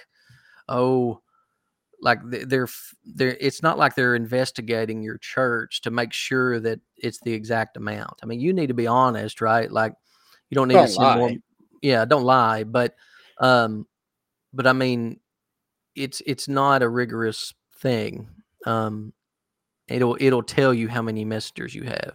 Speaker 4: it's not like they're investigating your church to make sure that it's the exact amount. I mean, you need to be honest, right? Like, you don't need to send more. Yeah, don't lie. But I mean, it's not a rigorous thing. It'll tell you how many messengers you have.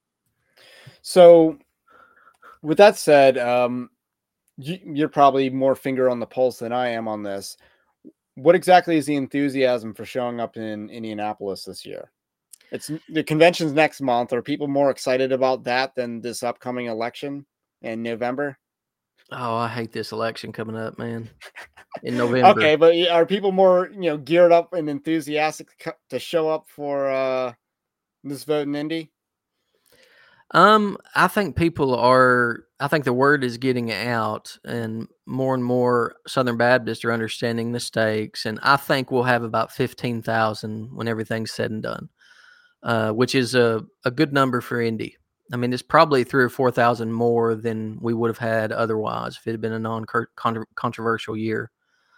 Speaker 3: So with that said, you're probably more finger on the pulse than I am on this. What exactly is the enthusiasm for showing up in Indianapolis this year? It's the convention's next month. Are people more excited about that than this upcoming election in November?
Speaker 4: Oh, I hate this election coming up, man. In November.
Speaker 3: Okay, but are people more, geared up and enthusiastic to show up for this vote in Indy?
Speaker 4: I think people are. I think the word is getting out, and more Southern Baptists are understanding the stakes. And I think we'll have about 15,000 when everything's said and done, which is a good number for Indy. I mean, it's probably 3,000 or 4,000 more than we would have had otherwise if it had been a non-controversial year.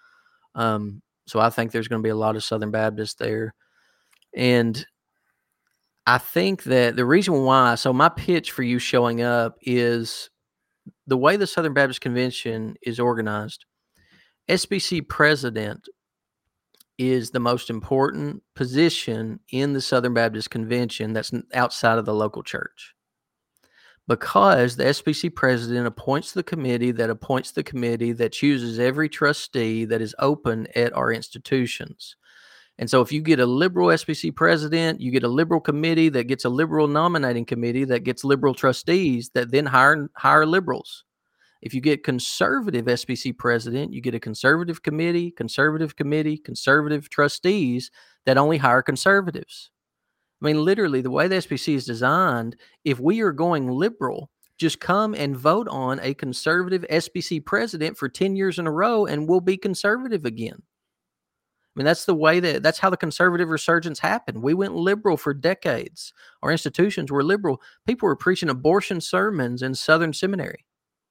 Speaker 4: So I think there's going to be a lot of Southern Baptists there, and I think that the reason why, so my pitch for you showing up is the way the Southern Baptist Convention is organized. SBC president is the most important position in the Southern Baptist Convention that's outside of the local church, because the SBC president appoints the committee that chooses every trustee that is open at our institutions. And so if you get a liberal SBC president, you get a liberal committee that gets a liberal nominating committee that gets liberal trustees that then hire liberals. If you get conservative SBC president, you get a conservative committee, conservative trustees that only hire conservatives. I mean, literally, the way the SBC is designed, if we are going liberal, just come and vote on a conservative SBC president for 10 years in a row, and we'll be conservative again. I mean, that's how the conservative resurgence happened. We went liberal for decades. Our institutions were liberal. People were preaching abortion sermons in Southern Seminary,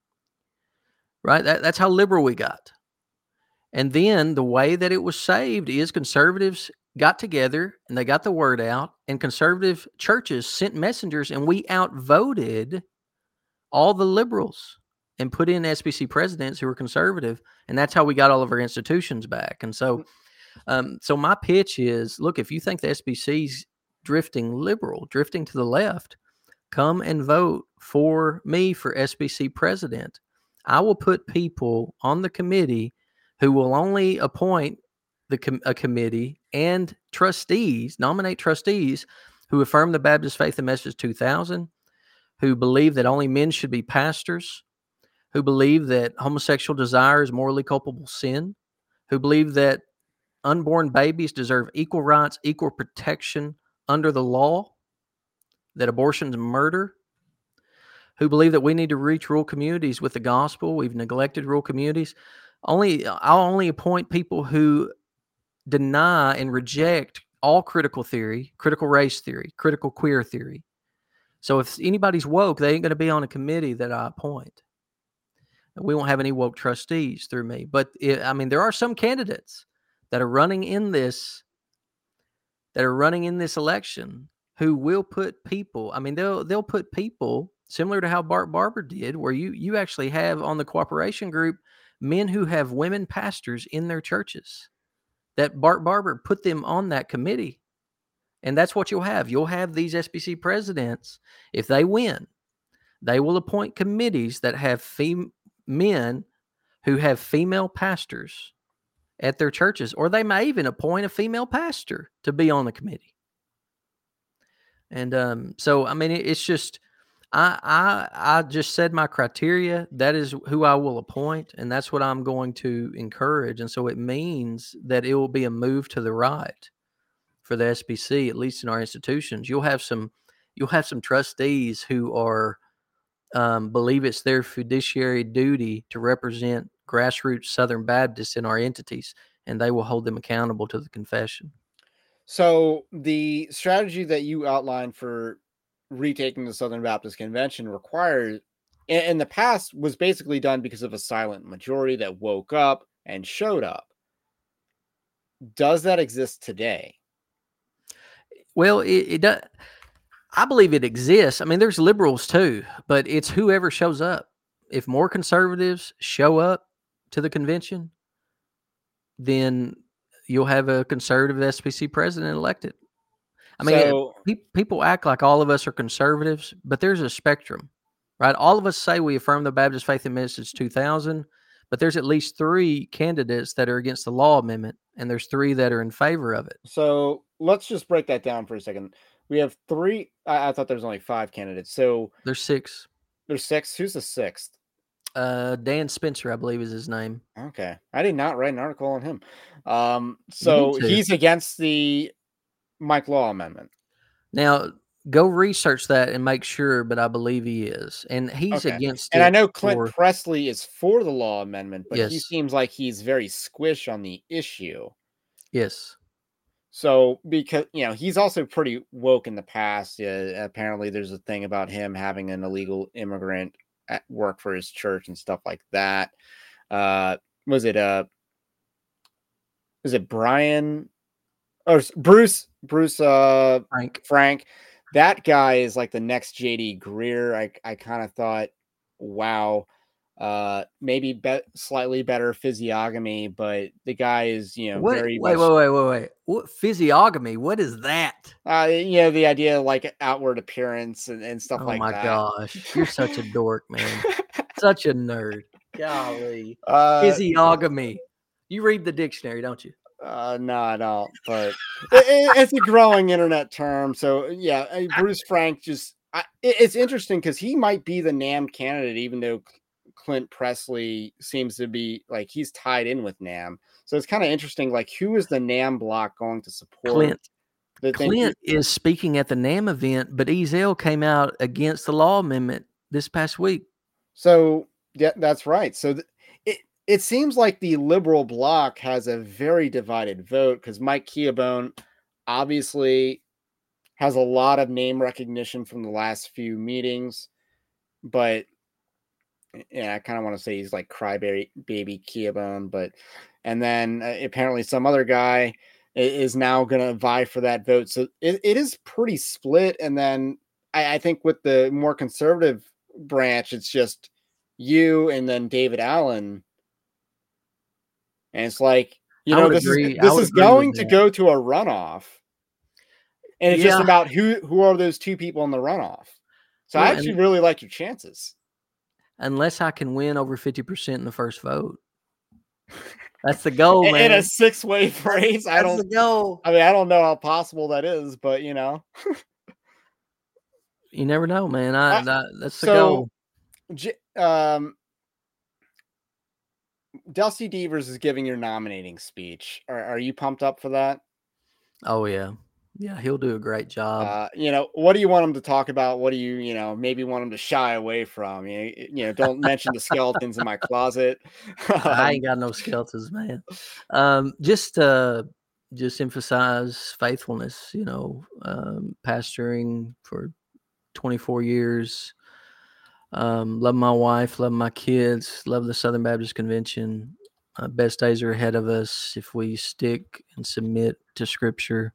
Speaker 4: right? That's how liberal we got. And then the way that it was saved is conservatives got together and they got the word out, and conservative churches sent messengers, and we outvoted all the liberals and put in SBC presidents who were conservative. And that's how we got all of our institutions back. And so my pitch is, look, if you think the SBC's drifting liberal, drifting to the left, come and vote for me for SBC president. I will put people on the committee who will only appoint a committee and nominate trustees who affirm the Baptist Faith and Message 2000, who believe that only men should be pastors, who believe that homosexual desire is morally culpable sin, who believe that unborn babies deserve equal rights, equal protection under the law, that abortion is murder, who believe that we need to reach rural communities with the gospel. We've neglected rural communities. I'll only appoint people who deny and reject all critical theory, critical race theory, critical queer theory. So if anybody's woke, they ain't going to be on a committee that I appoint. We won't have any woke trustees through me. But there are some candidates that are running in this election who will put people. I mean, they'll put people similar to how Bart Barber did, where you actually have on the cooperation group men who have women pastors in their churches. That Bart Barber put them on that committee. And that's what you'll have. You'll have these SBC presidents, if they win, they will appoint committees that have men who have female pastors at their churches, or they may even appoint a female pastor to be on the committee. And it's just, I just said my criteria. That is who I will appoint, and that's what I'm going to encourage. And so it means that it will be a move to the right for the SBC, at least in our institutions. You'll have some trustees who are believe it's their fiduciary duty to represent grassroots Southern Baptists in our entities, and they will hold them accountable to the confession.
Speaker 3: So the strategy that you outlined for retaking the Southern Baptist Convention required in the past was basically done because of a silent majority that woke up and showed up. Does that exist today?
Speaker 4: Well, it does. I believe it exists. I mean, there's liberals too, but it's whoever shows up. If more conservatives show up to the convention, then you'll have a conservative SBC president elected. I mean, people act like all of us are conservatives, but there's a spectrum, right? All of us say we affirm the Baptist faith and mission since 2000, but there's at least 3 candidates that are against the law amendment, and there's 3 that are in favor of it.
Speaker 3: So let's just break that down for a second. We have 3. I thought there was only 5 candidates. So
Speaker 4: there's 6.
Speaker 3: There's 6. Who's the 6th?
Speaker 4: Dan Spencer, I believe, is his name.
Speaker 3: Okay, I did not write an article on him. So he's against the Mike Law amendment.
Speaker 4: Now, go research that and make sure, but I believe he is. And he's against it.
Speaker 3: And I know Clint Presley is for the law amendment, but he seems like he's very squish on the issue.
Speaker 4: Yes.
Speaker 3: So, because, he's also pretty woke in the past. Apparently, there's a thing about him having an illegal immigrant at work for his church and stuff like that. Was it Brian or Bruce Frank? That guy is like the next JD Greer. I kind of thought, wow, maybe slightly better physiognomy, but the guy is, very
Speaker 4: wait. What physiognomy? What is that?
Speaker 3: The idea of like outward appearance and stuff like that.
Speaker 4: Oh my gosh, you're such a dork, man. Such a nerd. Golly, physiognomy. You read the dictionary, don't you?
Speaker 3: No, I don't. But it's a growing internet term. So yeah, Bruce Frank it's interesting because he might be the NAM candidate, even though Clint Presley seems to be like he's tied in with NAM. So it's kind of interesting. Like, who is the NAM block going to support?
Speaker 4: Clint is speaking at the NAM event, but Ezell came out against the law amendment this past week.
Speaker 3: So yeah, that's right. So it seems like the liberal bloc has a very divided vote because Mike Keobone obviously has a lot of name recognition from the last few meetings, but yeah, I kind of want to say he's like crybaby Keobone, and then apparently some other guy is now going to vie for that vote. So it is pretty split. And then I think with the more conservative branch, it's just you and then David Allen. And it's like, this is going to go to a runoff. And it's just about who are those 2 people in the runoff. So I actually really like your chances.
Speaker 4: Unless I can win over 50% in the first vote. That's the goal, man.
Speaker 3: In a 6-way phrase.
Speaker 4: That's the goal.
Speaker 3: I mean, I don't know how possible that is, but
Speaker 4: You never know, man. That's the goal.
Speaker 3: Dusty Devers is giving your nominating speech. Are you pumped up for that?
Speaker 4: Oh, yeah. Yeah, he'll do a great job.
Speaker 3: What do you want him to talk about? What do you, maybe want him to shy away from? Don't mention the skeletons in my closet.
Speaker 4: I ain't got no skeletons, man. Just emphasize faithfulness, pastoring for 24 years. Love my wife, love my kids, love the Southern Baptist Convention. Best days are ahead of us if we stick and submit to Scripture.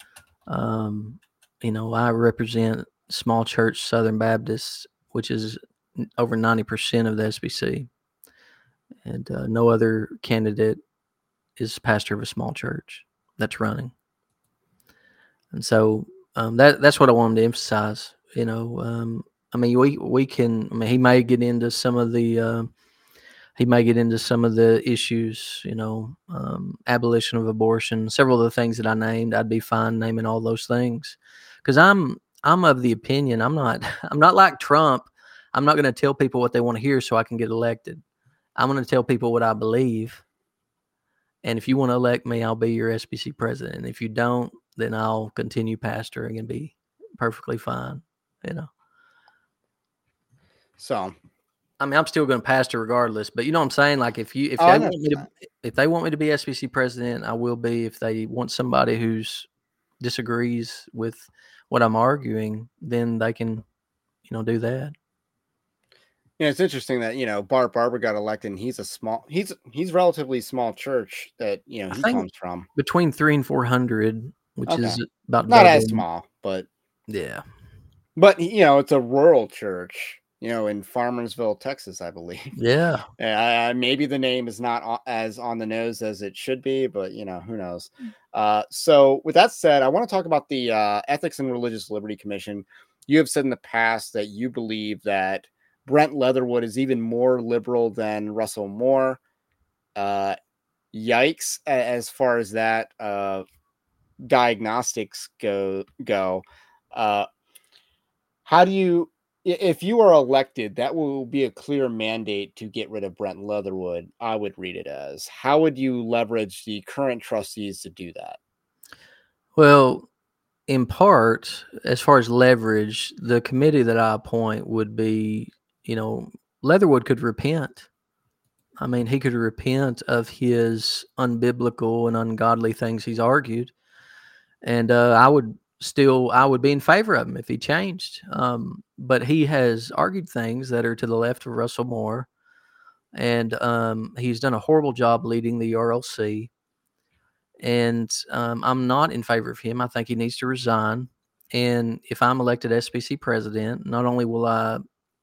Speaker 4: I represent small church Southern Baptist, which is over 90% of the SBC, and no other candidate is pastor of a small church that's running. And so that's what I wanted to emphasize. We can. I mean, he may get into some of the issues, abolition of abortion, several of the things that I named. I'd be fine naming all those things because I'm of the opinion I'm not like Trump. I'm not going to tell people what they want to hear so I can get elected. I'm going to tell people what I believe. And if you want to elect me, I'll be your SBC president. And if you don't, then I'll continue pastoring and be perfectly fine, So, I mean, I'm still going to pastor regardless, but you know what I'm saying? Like if they want me to be SBC president, I will be. If they want somebody who's disagrees with what I'm arguing, then they can, do that.
Speaker 3: Yeah, it's interesting that Bart Barber got elected, and he's relatively small church that he comes from.
Speaker 4: Between 300 and 400, which is about
Speaker 3: not as small, but
Speaker 4: yeah.
Speaker 3: But it's a rural church, in Farmersville, Texas, I believe.
Speaker 4: Yeah.
Speaker 3: Maybe the name is not as on the nose as it should be, but who knows? So with that said, I want to talk about the Ethics and Religious Liberty Commission. You have said in the past that you believe that Brent Leatherwood is even more liberal than Russell Moore. Yikes, as far as that diagnostics go. How do you, if you are elected, that will be a clear mandate to get rid of Brent Leatherwood, I would read it as. How would you leverage the current trustees to do that?
Speaker 4: Well, in part, as far as leverage, the committee that I appoint would be, Leatherwood could repent. I mean, he could repent of his unbiblical and ungodly things he's argued. And I would be in favor of him if he changed. But he has argued things that are to the left of Russell Moore. And he's done a horrible job leading the RLC. And I'm not in favor of him. I think he needs to resign. And if I'm elected SBC president, not only will I,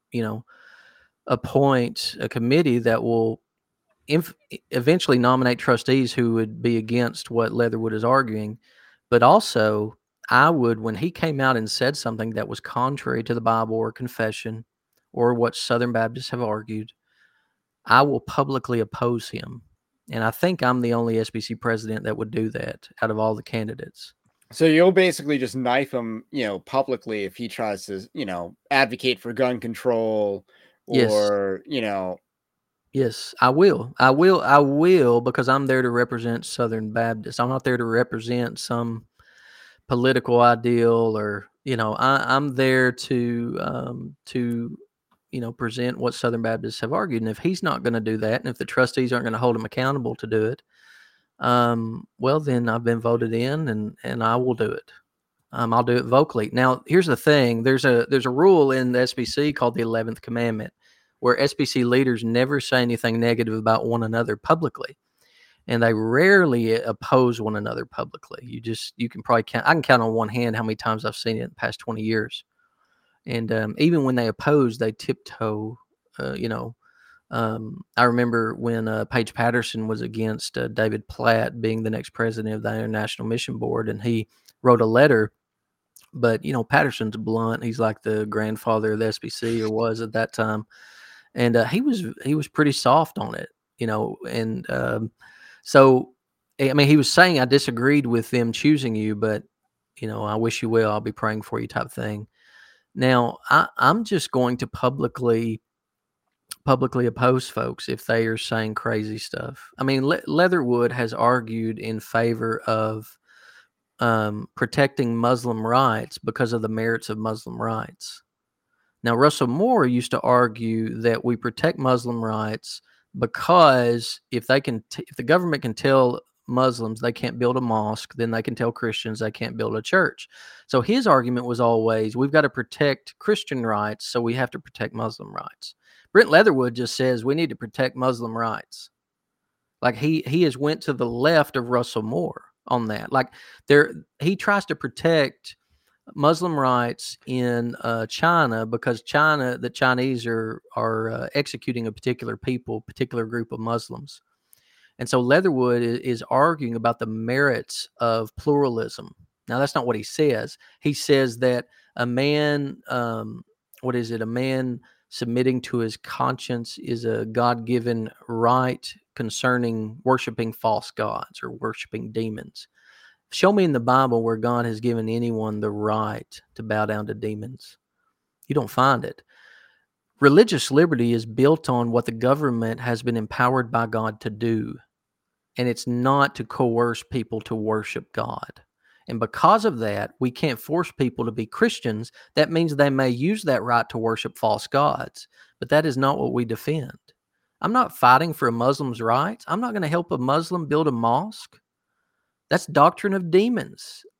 Speaker 4: appoint a committee that will eventually nominate trustees who would be against what Leatherwood is arguing, but also I would, when he came out and said something that was contrary to the Bible or confession or what Southern Baptists have argued, I will publicly oppose him. And I think I'm the only SBC president that would do that out of all the candidates.
Speaker 3: So you'll basically just knife him, publicly if he tries to, advocate for gun control or,
Speaker 4: Yes, I will. I will, because I'm there to represent Southern Baptists. I'm not there to represent some political ideal or, I'm there to present what Southern Baptists have argued. And if he's not going to do that, and if the trustees aren't going to hold him accountable to do it, well, then I've been voted in and I will do it. I'll do it vocally. Now, here's the thing. There's a rule in the SBC called the 11th Commandment, where SBC leaders never say anything negative about one another publicly. And they rarely oppose one another publicly. You can probably count. I can count on one hand how many times I've seen it in the past 20 years. And even when they oppose, they tiptoe. I remember when Paige Patterson was against David Platt being the next president of the International Mission Board, and he wrote a letter. But Patterson's blunt. He's like the grandfather of the SBC, or was at that time, and he was pretty soft on it. And so I mean, he was saying, I disagreed with them choosing you, but I wish you well. I'll be praying for you, type thing. Now, I'm just going to publicly oppose folks if they are saying crazy stuff. I mean, Leatherwood has argued in favor of protecting Muslim rights because of the merits of Muslim rights. Now, Russell Moore used to argue that we protect Muslim rights because if the government can tell Muslims they can't build a mosque, then they can tell Christians they can't build a church. So his argument was always, we've got to protect Christian rights, so we have to protect Muslim rights. Brent Leatherwood just says we need to protect Muslim rights. Like he has went to the left of Russell Moore on that. Like he tries to protect Muslim rights in China because the Chinese are executing a particular group of Muslims. And so Leatherwood is arguing about the merits of pluralism. Now, that's not what he says. He says that a man, a man submitting to his conscience is a God-given right concerning worshiping false gods or worshiping demons. Show me in the Bible where God has given anyone the right to bow down to demons. You don't find it. Religious liberty is built on what the government has been empowered by God to do. And it's not to coerce people to worship God. And because of that, we can't force people to be Christians. That means they may use that right to worship false gods. But that is not what we defend. I'm not fighting for a Muslim's rights. I'm not going to help a Muslim build a mosque. That's doctrine of demons.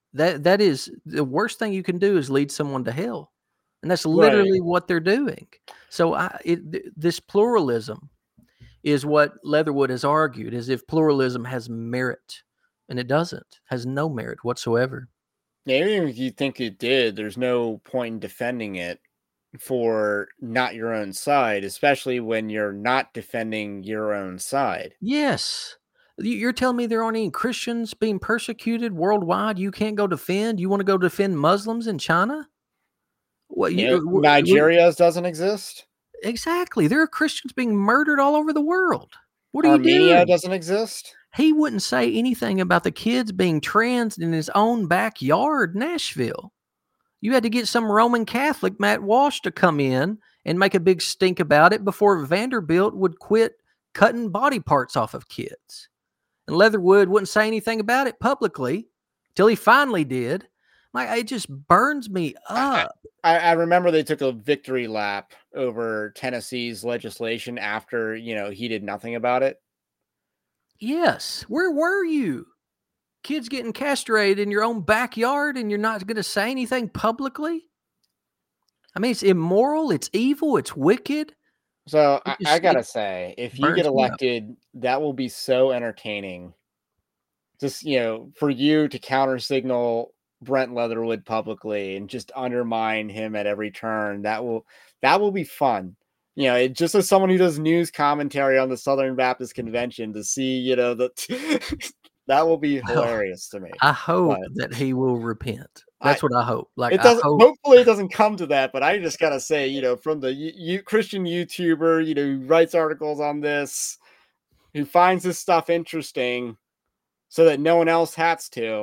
Speaker 4: That is the worst thing you can do is lead someone to hell. And that's literally what they're doing. So this pluralism is what Leatherwood has argued, as if pluralism has merit, and it doesn't. Has no merit whatsoever.
Speaker 3: Yeah, even if you think it did, there's no point in defending it for not your own side, especially when you're not defending your own side.
Speaker 4: Yes. You're telling me there aren't any Christians being persecuted worldwide? You can't go defend? You want to go defend Muslims in China? What,
Speaker 3: Nigeria doesn't exist?
Speaker 4: Exactly. There are Christians being murdered all over the world. What are
Speaker 3: Armenia
Speaker 4: you doing?
Speaker 3: Doesn't exist?
Speaker 4: He wouldn't say anything about the kids being trans in his own backyard, Nashville. You had to get some Roman Catholic, Matt Walsh, to come in and make a big stink about it before Vanderbilt would quit cutting body parts off of kids. And Leatherwood wouldn't say anything about it publicly till he finally did. Like, it just burns me up.
Speaker 3: I remember they took a victory lap over Tennessee's legislation after, he did nothing about it.
Speaker 4: Yes. Where were you? Kids getting castrated in your own backyard and you're not going to say anything publicly? I mean, it's immoral, it's evil, it's wicked.
Speaker 3: So I got to say, if you get elected, that will be so entertaining. Just, for you to counter signal Brent Leatherwood publicly and just undermine him at every turn. That will be fun. Just as someone who does news commentary on the Southern Baptist Convention, to see, that will be hilarious to me.
Speaker 4: I hope that he will repent. That's what I hope. Like,
Speaker 3: hopefully it doesn't come to that, but I just got to say, from the Christian YouTuber, who writes articles on this, who finds this stuff interesting so that no one else has to,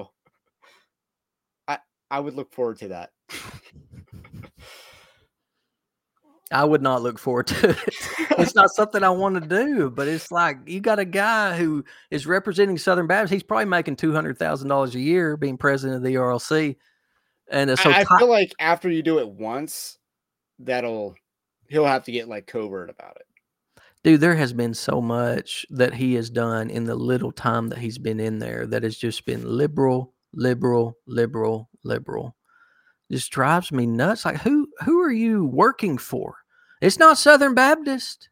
Speaker 3: I would look forward to that.
Speaker 4: I would not look forward to it. It's not something I want to do, but it's like, you got a guy who is representing Southern Baptist. He's probably making $200,000 a year being president of the ERLC. And so
Speaker 3: I feel like after you do it once, he'll have to get like covert about it.
Speaker 4: Dude, there has been so much that he has done in the little time that he's been in there that has just been liberal. Just drives me nuts. Like, who are you working for? It's not Southern Baptist.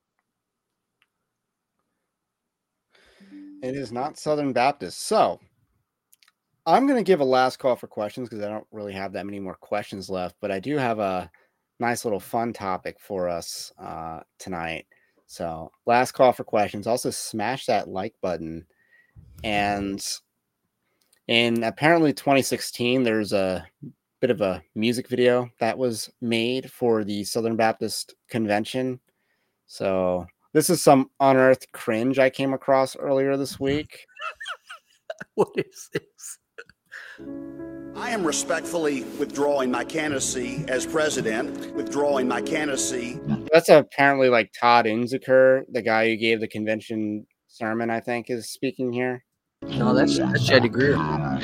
Speaker 3: It is not Southern Baptist. So I'm going to give a last call for questions because I don't really have that many more questions left, but I do have a nice little fun topic for us tonight. So last call for questions. Also smash that like button. And in apparently 2016, there's a bit of a music video that was made for the Southern Baptist Convention. So this is some unearthed cringe I came across earlier this week.
Speaker 4: What is this?
Speaker 7: I am respectfully withdrawing my candidacy as president, withdrawing my candidacy.
Speaker 3: That's apparently like Todd Unziker, the guy who gave the convention sermon, I think, is speaking here.
Speaker 4: No, that's Shady Greer.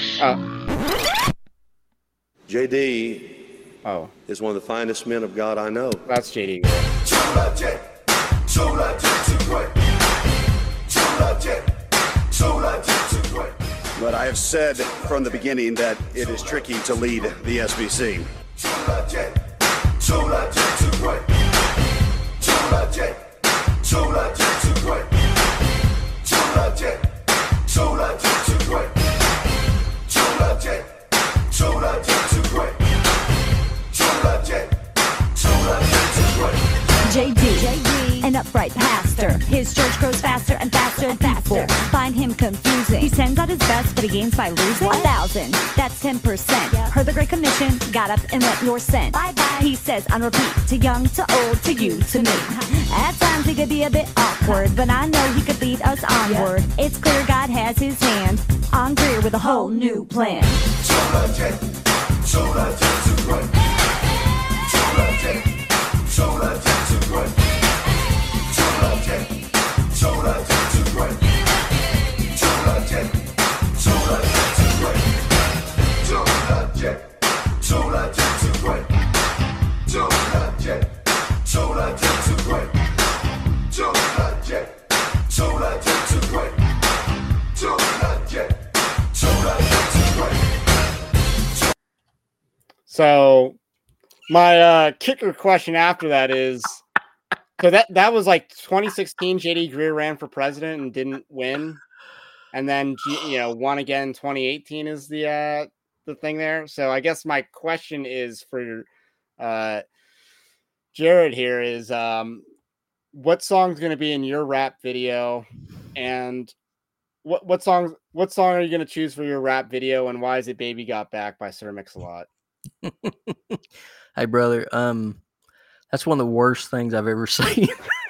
Speaker 8: JD is one of the finest men of God I know.
Speaker 3: That's JD.
Speaker 7: But I have said from the beginning that it is tricky to lead the SBC.
Speaker 9: JD, an upright pastor. His church grows faster and faster and faster. Find him confusing. He sends out his best, but he gains by losing. 1,000, that's 10%. Heard the Great Commission, got up and went your sent. Bye-bye. He says on repeat, to young, to old, to you, to me. At times he could be a bit awkward, but I know he could lead us onward. It's clear God has his hand on Greer with a whole new plan.
Speaker 3: So my kicker question after that is, so that was like 2016. JD Greear ran for president and didn't win, and then won again in 2018 is the thing there. So I guess my question is for Jared here is what song's going to be in your rap video, and what song are you going to choose for your rap video, and why is it "Baby Got Back" by Sir Mix-a-Lot?
Speaker 4: Hey, brother, that's one of the worst things I've ever seen.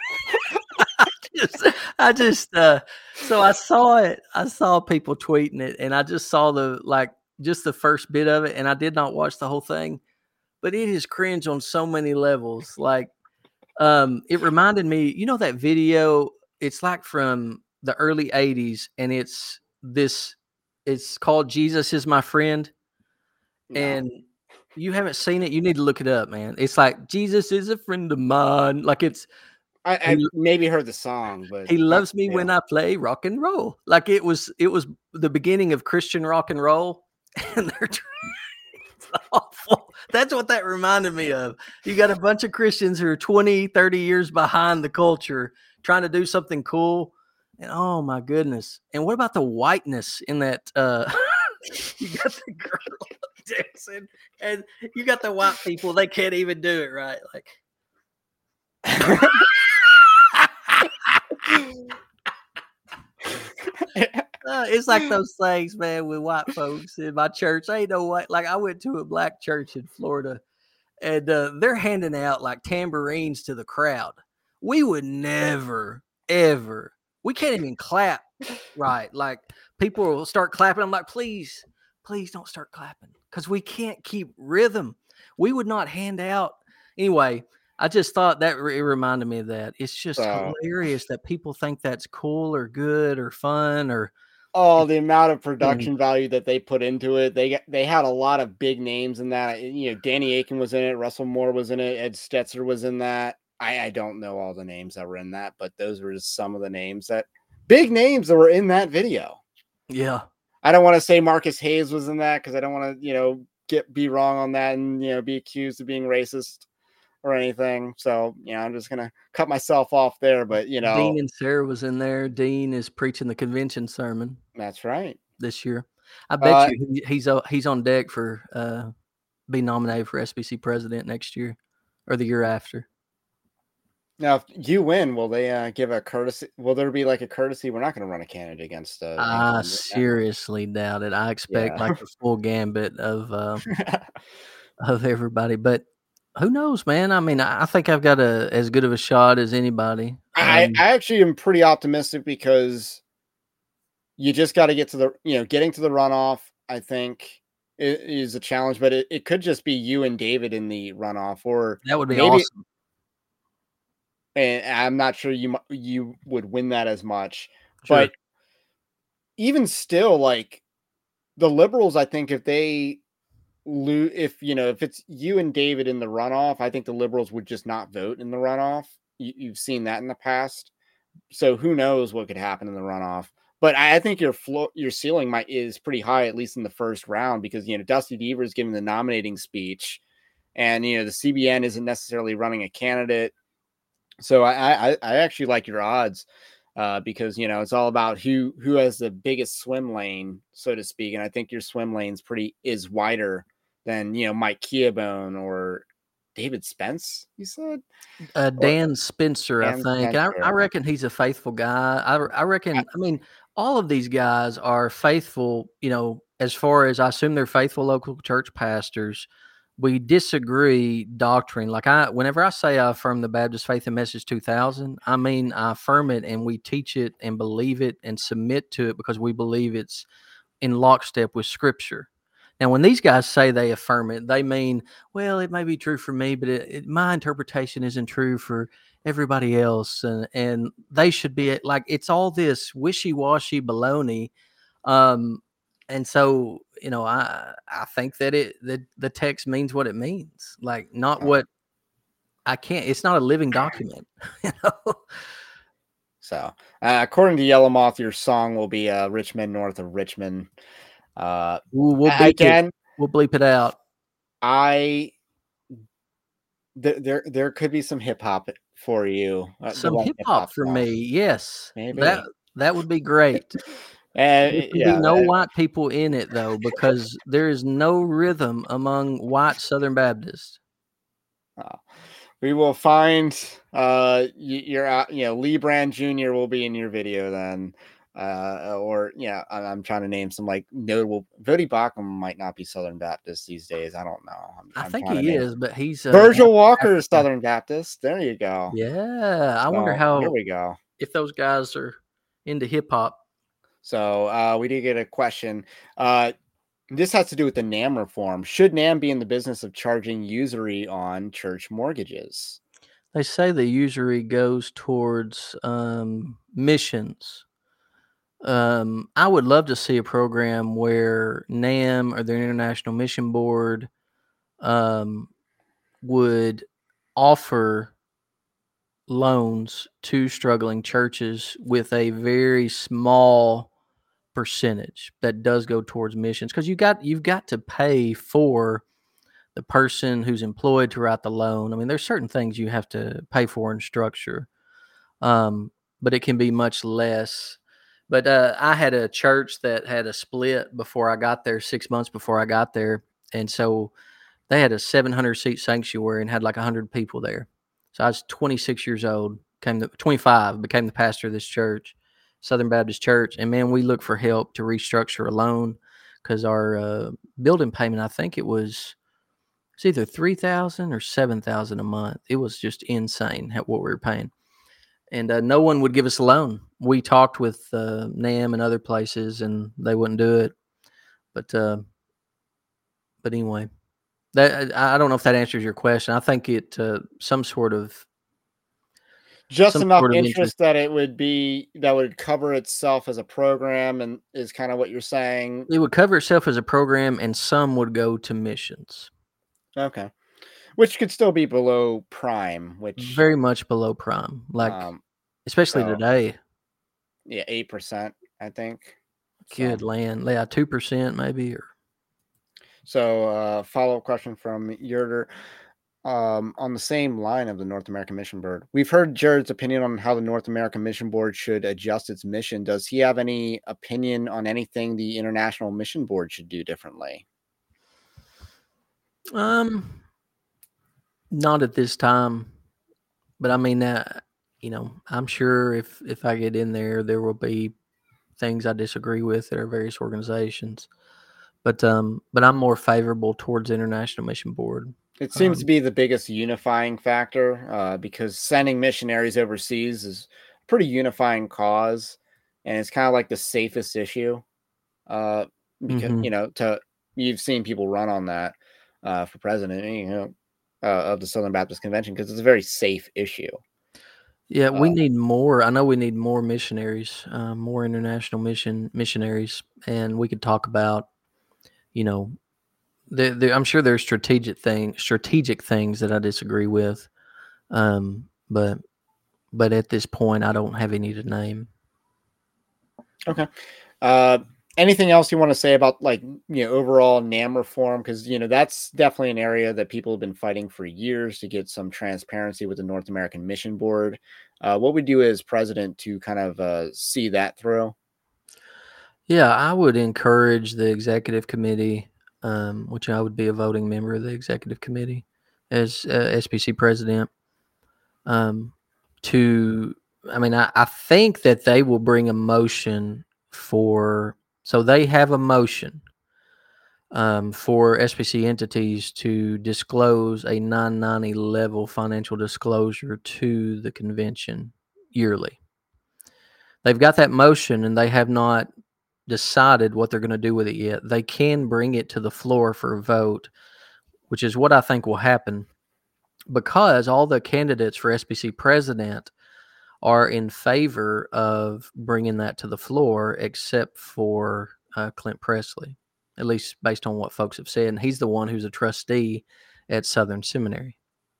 Speaker 4: So I saw it. I saw people tweeting it, and I just saw just the first bit of it, and I did not watch the whole thing. But it is cringe on so many levels. Like, it reminded me, that video. It's like from the early '80s, and it's called "Jesus Is My Friend," and you haven't seen it. You need to look it up, man. It's like Jesus is a friend of mine. Like
Speaker 3: I maybe heard the song, but
Speaker 4: he loves me when I play rock and roll. Like it was the beginning of Christian rock and roll, and it's awful. That's what that reminded me of. You got a bunch of Christians who are 20, 30 years behind the culture trying to do something cool. And oh my goodness. And what about the whiteness in that? You got the girl dancing, and you got the white people. They can't even do it right. Like, it's like those things, man, with white folks in my church. Ain't no white. Like, I went to a black church in Florida, and they're handing out like tambourines to the crowd. We would never, ever. We can't even clap right. Like, people will start clapping. I'm like, please don't start clapping, because we can't keep rhythm. We would not hand out. Anyway, I just thought that it reminded me of that. It's just hilarious that people think that's cool or good or fun or.
Speaker 3: Oh, the amount of production value that they put into it. They had a lot of big names in that. Danny Aiken was in it. Russell Moore was in it. Ed Stetzer was in that. I don't know all the names that were in that, but those were just some of the big names that were in that video.
Speaker 4: Yeah.
Speaker 3: I don't want to say Marcus Hayes was in that, because I don't want to, be wrong on that and, be accused of being racist or anything. So, I'm just going to cut myself off there. But,
Speaker 4: Dean and Sarah was in there. Dean is preaching the convention sermon.
Speaker 3: That's right.
Speaker 4: This year. I bet you he's on deck for being nominated for SBC president next year or the year after.
Speaker 3: Now, if you win, will they give a courtesy? Will there be like a courtesy? We're not going to run a candidate against.
Speaker 4: I seriously doubt it. I expect like the full gambit of everybody, but who knows, man? I mean, I think I've got as good of a shot as anybody.
Speaker 3: I actually am pretty optimistic, because you just got to get to the getting to the runoff. I think is a challenge, but it could just be you and David in the runoff, or
Speaker 4: that would be awesome.
Speaker 3: And I'm not sure you would win that as much,
Speaker 4: sure.
Speaker 3: But even still, like the Liberals, I think if they lose, if it's you and David in the runoff, I think the Liberals would just not vote in the runoff. You've seen that in the past, so who knows what could happen in the runoff. But I think your ceiling is pretty high, at least in the first round, because Dusty Deaver is giving the nominating speech, and the CBN isn't necessarily running a candidate. So I actually like your odds, because it's all about who has the biggest swim lane, so to speak. And I think your swim lane's is wider than Mike Keobone or David Spence. You said
Speaker 4: Dan Spencer, I think. I reckon he's a faithful guy. I reckon. I mean, all of these guys are faithful. As far as I assume they're faithful local church pastors. We disagree doctrine. Like whenever I say I affirm the Baptist Faith and Message 2000, I mean I affirm it, and we teach it and believe it and submit to it because we believe it's in lockstep with Scripture. Now, when these guys say they affirm it, they mean, well, it may be true for me, but my interpretation isn't true for everybody else, and they should be like, it's all this wishy-washy baloney. And so, I think that the text means what it means, like not what it's not a living document,
Speaker 3: So, according to Yellow Moth, your song will be Richmond north of Richmond.
Speaker 4: We'll bleep it out.
Speaker 3: There could be some hip hop for you.
Speaker 4: Some hip hop for me, yes.
Speaker 3: Maybe
Speaker 4: that would be great.
Speaker 3: And
Speaker 4: There can be no white people in it though, because there is no rhythm among white Southern Baptists.
Speaker 3: We will find you're out. Lee Brand Jr. will be in your video then. I'm trying to name some like notable. Vody Bacham might not be Southern Baptist these days. I don't know.
Speaker 4: I think he is, but he's
Speaker 3: Virgil Walker is Southern Baptist. There you go.
Speaker 4: Yeah, I wonder how.
Speaker 3: Here we go.
Speaker 4: If those guys are into hip hop.
Speaker 3: So we did get a question. This has to do with the NAM reform. Should NAM be in the business of charging usury on church mortgages?
Speaker 4: They say the usury goes towards missions. I would love to see a program where NAM or the International Mission Board would offer loans to struggling churches with a very small percentage that does go towards missions, because you've got to pay for the person who's employed to write the loan. I mean, there's certain things you have to pay for in structure, but it can be much less. But I had a church that had a split before I got there, 6 months before I got there, and so they had a 700-seat sanctuary and had like 100 people there. So I was 26 years old, 25, became the pastor of this church, Southern Baptist Church. And man, we looked for help to restructure a loan because our building payment, I think it's either $3,000 or $7,000 a month. It was just insane what we were paying. And no one would give us a loan. We talked with NAM and other places, and they wouldn't do it. But anyway. I don't know if that answers your question. I think it some sort of
Speaker 3: enough interest that it would cover itself as a program, and is kind of what you're saying.
Speaker 4: It would cover itself as a program, and some would go to missions.
Speaker 3: Okay, which could still be below prime, which
Speaker 4: very much below prime, like especially today.
Speaker 3: Yeah, 8%, I think.
Speaker 4: Good land, 2% maybe or.
Speaker 3: So, follow-up question from Yerder. On the same line of the North American Mission Board, we've heard Jared's opinion on how the North American Mission Board should adjust its mission. Does he have any opinion on anything the International Mission Board should do differently?
Speaker 4: Not at this time, but I mean, I'm sure if I get in there will be things I disagree with at our various organizations. But I'm more favorable towards the International Mission Board.
Speaker 3: It seems to be the biggest unifying factor because sending missionaries overseas is a pretty unifying cause, and it's kind of like the safest issue. Because you've seen people run on that for president, of the Southern Baptist Convention, because it's a very safe issue.
Speaker 4: Yeah, we need more. I know we need more missionaries, more international missionaries, and we could talk about. I'm sure there's strategic things that I disagree with, but at this point, I don't have any to name.
Speaker 3: Okay. Anything else you want to say about overall NAM reform? Because that's definitely an area that people have been fighting for years to get some transparency with the North American Mission Board. What would you do as president to kind of see that through?
Speaker 4: Yeah, I would encourage the executive committee, which I would be a voting member of the executive committee as SBC president. I think that they will bring a motion so they have a motion for SBC entities to disclose a 990 level financial disclosure to the convention yearly. They've got that motion and they have not decided what they're going to do with it yet. They can bring it to the floor for a vote, which is what I think will happen, because all the candidates for SBC president are in favor of bringing that to the floor, except for Clint Presley, at least based on what folks have said. And he's the one who's a trustee at Southern Seminary.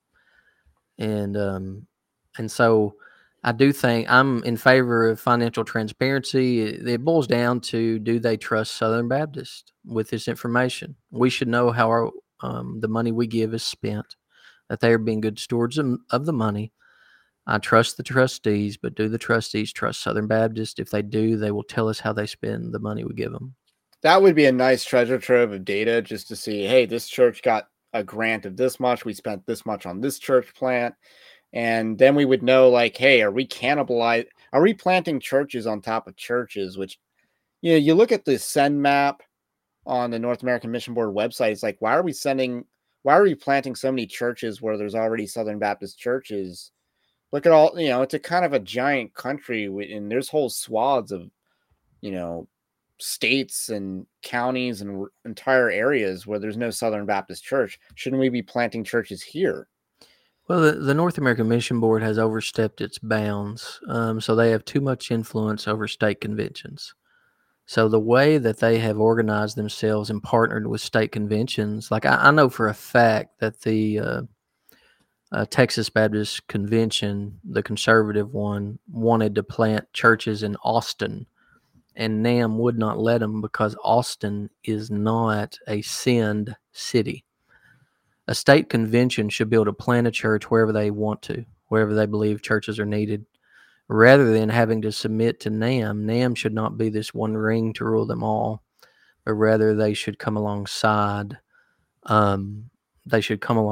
Speaker 4: And so I do think I'm in favor of financial transparency. It boils down to, do they trust Southern Baptist with this information? We should know how the money we give is spent, that they are being good stewards of the money. I trust the trustees, but do the trustees trust Southern Baptist? If they do, they will tell us how they spend the money we give them.
Speaker 3: That would be a nice treasure trove of data just to see, hey, this church got a grant of this much. We spent this much on this church plant. And then we would know, like, hey, are we planting churches on top of churches? Which, you look at the send map on the North American Mission Board website. It's like, why are we planting so many churches where there's already Southern Baptist churches? Look at all, it's a kind of a giant country, and there's whole swaths of, states and counties and entire areas where there's no Southern Baptist church. Shouldn't we be planting churches here?
Speaker 4: Well, the North American Mission Board has overstepped its bounds, so they have too much influence over state conventions. So the way that they have organized themselves and partnered with state conventions, like I know for a fact that the Texas Baptist Convention, the conservative one, wanted to plant churches in Austin, and NAM would not let them because Austin is not a send city. A state convention should be able to plant a church wherever they want to, wherever they believe churches are needed, rather than having to submit to NAM. NAM should not be this one ring to rule them all, but rather they should come alongside. The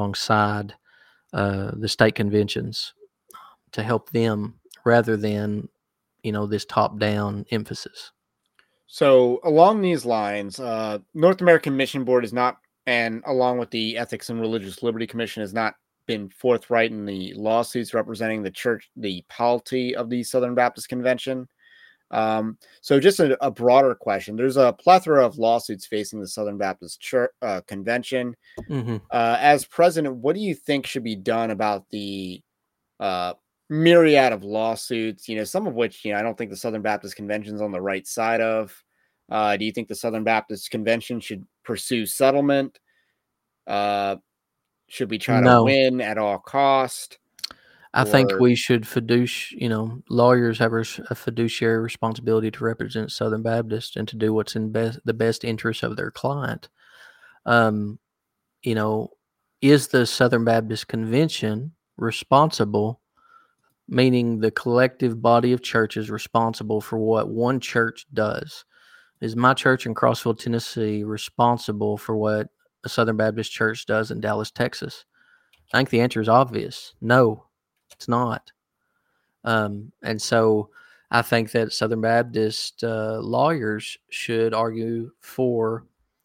Speaker 4: state conventions to help them, rather than, this top-down emphasis.
Speaker 3: So along these lines, North American Mission Board is not, and along with the Ethics and Religious Liberty Commission, has not been forthright in the lawsuits representing the church, the polity of the Southern Baptist Convention. So just a broader question. There's a plethora of lawsuits facing the Southern Baptist Convention.
Speaker 4: Mm-hmm.
Speaker 3: As president, what do you think should be done about the myriad of lawsuits, some of which, I don't think the Southern Baptist Convention is on the right side of? Do you think the Southern Baptist Convention should pursue settlement? Should we try to win at all cost?
Speaker 4: I think we should lawyers have a fiduciary responsibility to represent Southern Baptist and to do what's in the best interest of their client. Is the Southern Baptist Convention responsible, meaning the collective body of churches responsible for what one church does? Is my church in Crossville, Tennessee responsible for what a Southern Baptist church does in Dallas, Texas? I think the answer is obvious. No, it's not. And so I think that Southern Baptist lawyers should argue for,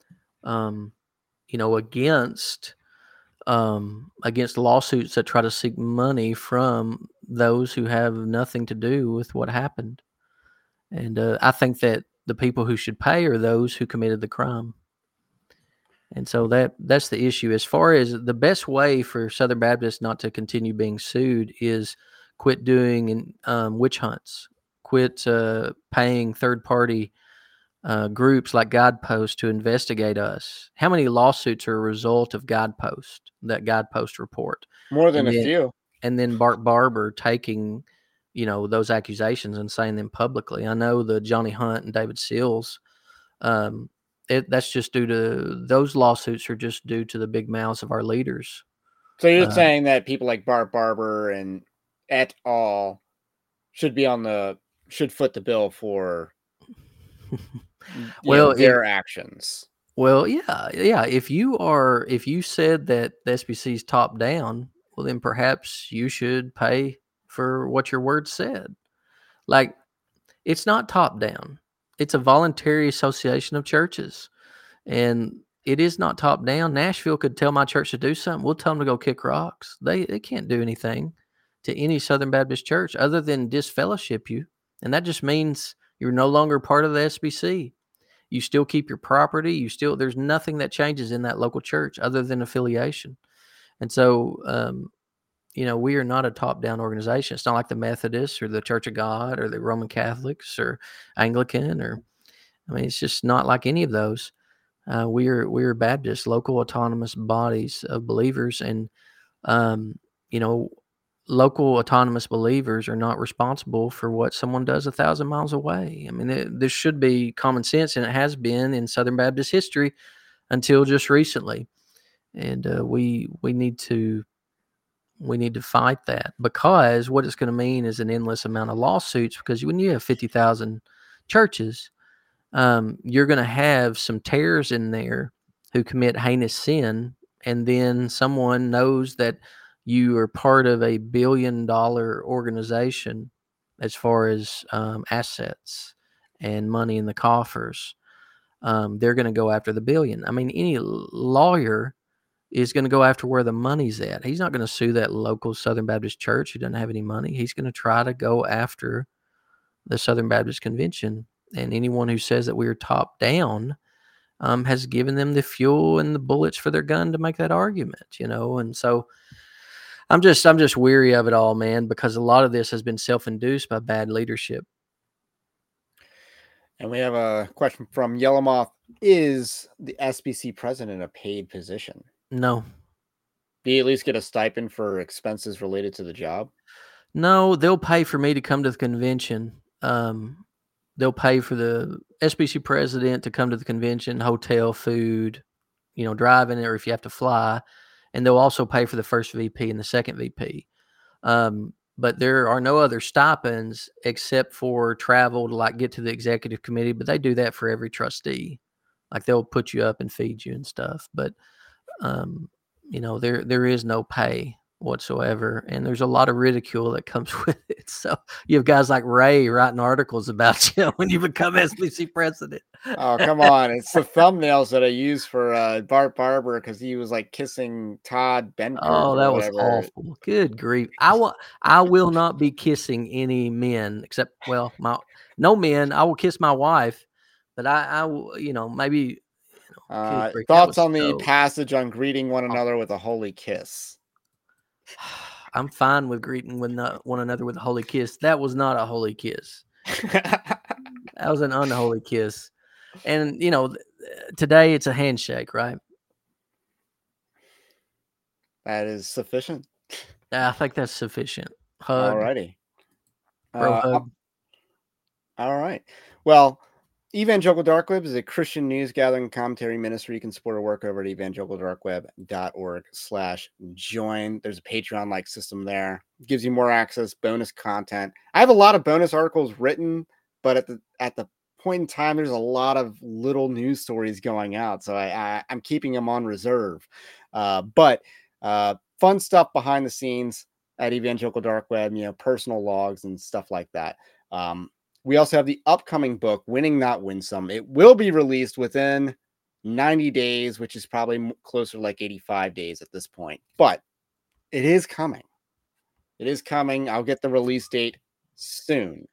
Speaker 4: against lawsuits that try to seek money from those who have nothing to do with what happened. And I think that the people who should pay are those who committed the crime. And so that's the issue. As far as the best way for Southern Baptists not to continue being sued is quit doing witch hunts, quit paying third-party groups like Guidepost to investigate us. How many lawsuits are a result of Guidepost, that Guidepost report?
Speaker 3: More than a few.
Speaker 4: And then Bart Barber taking, those accusations and saying them publicly. I know the Johnny Hunt and David Seals, that's just due to, those lawsuits are just due to the big mouths of our leaders.
Speaker 3: So you're saying that people like Bart Barber and et al. should foot the bill for their actions.
Speaker 4: Well, yeah. If you said that the SBC is top down, well, then perhaps you should pay for what your word said. Like, it's not top down. It's a voluntary association of churches, and it is not top down. Nashville could tell my church to do something. We'll tell them to go kick rocks. They can't do anything to any Southern Baptist church other than disfellowship you. And that just means you're no longer part of the SBC. You still keep your property. There's nothing that changes in that local church other than affiliation. And so, we are not a top-down organization. It's not like the Methodists or the Church of God or the Roman Catholics or Anglican it's just not like any of those. We are Baptist, local autonomous bodies of believers, and local autonomous believers are not responsible for what someone does 1,000 miles away. I mean, there should be common sense, and it has been in Southern Baptist history until just recently. and we need to fight that, because what it's going to mean is an endless amount of lawsuits. Because when you have 50,000 churches, you're going to have some tares in there who commit heinous sin, and then someone knows that you are part of a $1 billion organization as far as assets and money in the coffers. They're going to go after the billion. I mean, any lawyer is going to go after where the money's at. He's not going to sue that local Southern Baptist church who doesn't have any money. He's going to try to go after the Southern Baptist Convention. And anyone who says that we are top down has given them the fuel and the bullets for their gun to make that argument, And so I'm just weary of it all, man, because a lot of this has been self-induced by bad leadership.
Speaker 3: And we have a question from Yellowmoth. Is the SBC president a paid position?
Speaker 4: No.
Speaker 3: Do you at least get a stipend for expenses related to the job?
Speaker 4: No, they'll pay for me to come to the convention. They'll pay for the SBC president to come to the convention, hotel, food, driving, or if you have to fly. And they'll also pay for the first VP and the second VP. But there are no other stipends except for travel to get to the executive committee. But they do that for every trustee. They'll put you up and feed you and stuff. But, there is no pay whatsoever. And there's a lot of ridicule that comes with it. So you have guys like Ray writing articles about you when you become SBC president.
Speaker 3: Oh, come on. It's the thumbnails that I use for Bart Barber because he was kissing Todd Benkert.
Speaker 4: Oh, that was awful. Good grief. I will not be kissing any men except, no men. I will kiss my wife, but I will, maybe.
Speaker 3: Thoughts on the passage on greeting one another with a holy kiss?
Speaker 4: I'm fine with greeting one another with a holy kiss. That was not a holy kiss. That was an unholy kiss. And, today it's a handshake, right?
Speaker 3: That is sufficient.
Speaker 4: I think that's sufficient. Hug.
Speaker 3: Alrighty.
Speaker 4: Hug.
Speaker 3: All right. Well, Evangelical Dark Web is a Christian news gathering commentary ministry. You can support our work over at evangelicaldarkweb.org/join. There's a Patreon-like system there. It gives you more access, bonus content. I have a lot of bonus articles written, but at the point in time, there's a lot of little news stories going out, so I'm keeping them on reserve. But fun stuff behind the scenes at Evangelical Dark Web, personal logs and stuff like that. We also have the upcoming book, Winning Not Winsome. It will be released within 90 days, which is probably closer to 85 days at this point. But it is coming. It is coming. I'll get the release date soon.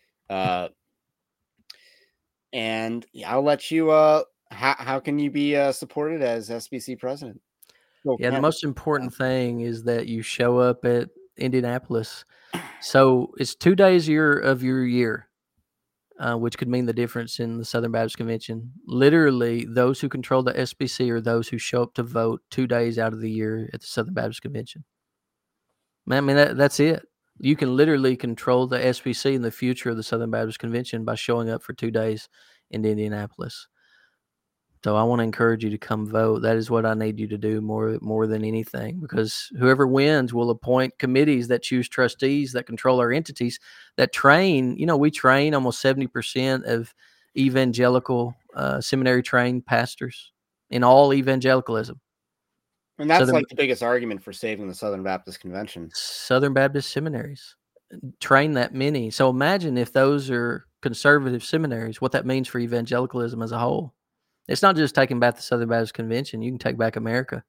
Speaker 3: And I'll let you, how can you be supported as SBC president?
Speaker 4: The most important thing is that you show up at Indianapolis. So it's 2 days of your year. Which could mean the difference in the Southern Baptist Convention. Literally, those who control the SBC are those who show up to vote 2 days out of the year at the Southern Baptist Convention. I mean, that's it. You can literally control the SBC and the future of the Southern Baptist Convention by showing up for 2 days in Indianapolis. So I want to encourage you to come vote. That is what I need you to do more than anything, because whoever wins will appoint committees that choose trustees that control our entities that train. We train almost 70% of evangelical seminary trained pastors in all evangelicalism.
Speaker 3: And that's the biggest argument for saving the Southern Baptist Convention.
Speaker 4: Southern Baptist seminaries train that many. So imagine if those are conservative seminaries, what that means for evangelicalism as a whole. It's not just taking back the Southern Baptist Convention. You can take back America.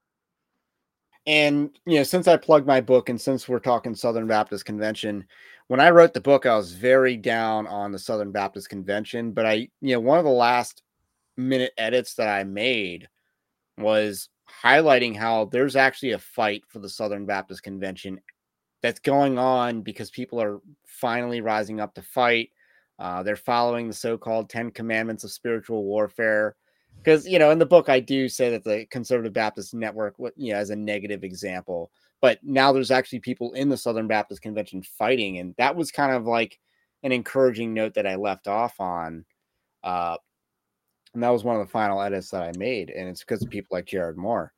Speaker 3: And, since I plugged my book and since we're talking Southern Baptist Convention, when I wrote the book, I was very down on the Southern Baptist Convention. But one of the last minute edits that I made was highlighting how there's actually a fight for the Southern Baptist Convention that's going on because people are finally rising up to fight. They're following the so-called 10 Commandments of spiritual warfare. Because, in the book, I do say that the Conservative Baptist Network, as a negative example. But now there's actually people in the Southern Baptist Convention fighting. And that was kind of like an encouraging note that I left off on. And that was one of the final edits that I made. And it's because of people like Jared Moore.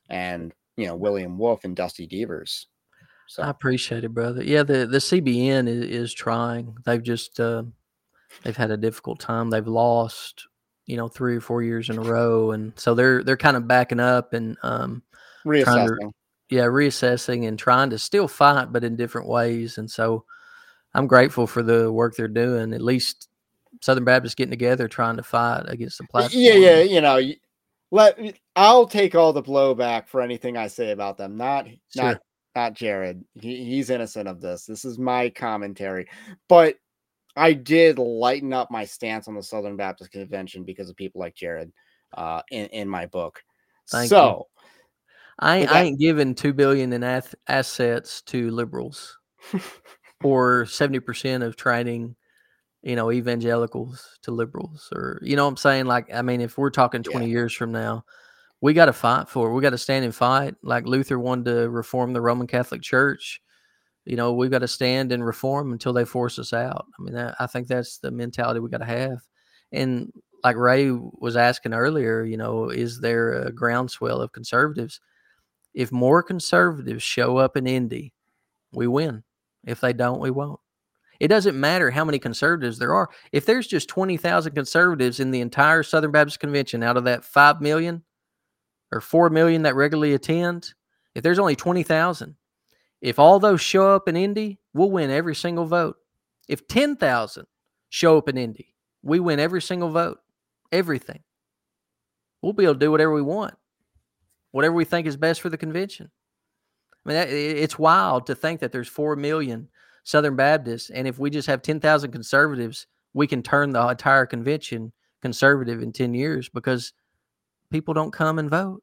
Speaker 3: and, William Wolf and Dusty Devers. So
Speaker 4: I appreciate it, brother. Yeah, the CBN is trying. They've just they've had a difficult time. They've lost, 3 or 4 years in a row, and so they're kind of backing up and
Speaker 3: reassessing.
Speaker 4: Reassessing and trying to still fight, but in different ways. And so I'm grateful for the work they're doing. At least Southern Baptists getting together, trying to fight against the platform.
Speaker 3: Yeah. I'll take all the blowback for anything I say about them. Not Jared. He's innocent of this. This is my commentary. But I did lighten up my stance on the Southern Baptist Convention because of people like Jared in my book.
Speaker 4: Thank you. I ain't giving $2 billion in assets to liberals or 70% of training, evangelicals to liberals, or, what I'm saying? Like, I mean, if we're talking 20 years from now, we got to fight for it. We got to stand and fight. Like Luther wanted to reform the Roman Catholic Church. We've got to stand and reform until they force us out. I mean, I think that's the mentality we got to have. And like Ray was asking earlier, is there a groundswell of conservatives? If more conservatives show up in Indy, we win. If they don't, we won't. It doesn't matter how many conservatives there are. If there's just 20,000 conservatives in the entire Southern Baptist Convention out of that 5 million or 4 million that regularly attend, if there's only 20,000, if all those show up in Indy, we'll win every single vote. If 10,000 show up in Indy, we win every single vote. Everything. We'll be able to do whatever we want. Whatever we think is best for the convention. I mean, it's wild to think that there's 4 million Southern Baptists, and if we just have 10,000 conservatives, we can turn the entire convention conservative in 10 years because people don't come and vote.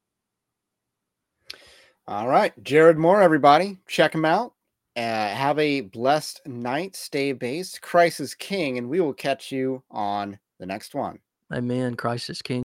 Speaker 3: All right. Jared Moore, everybody. Check him out. Have a blessed night. Stay based. Christ is King, and we will catch you on the next one.
Speaker 4: Amen. Christ is King.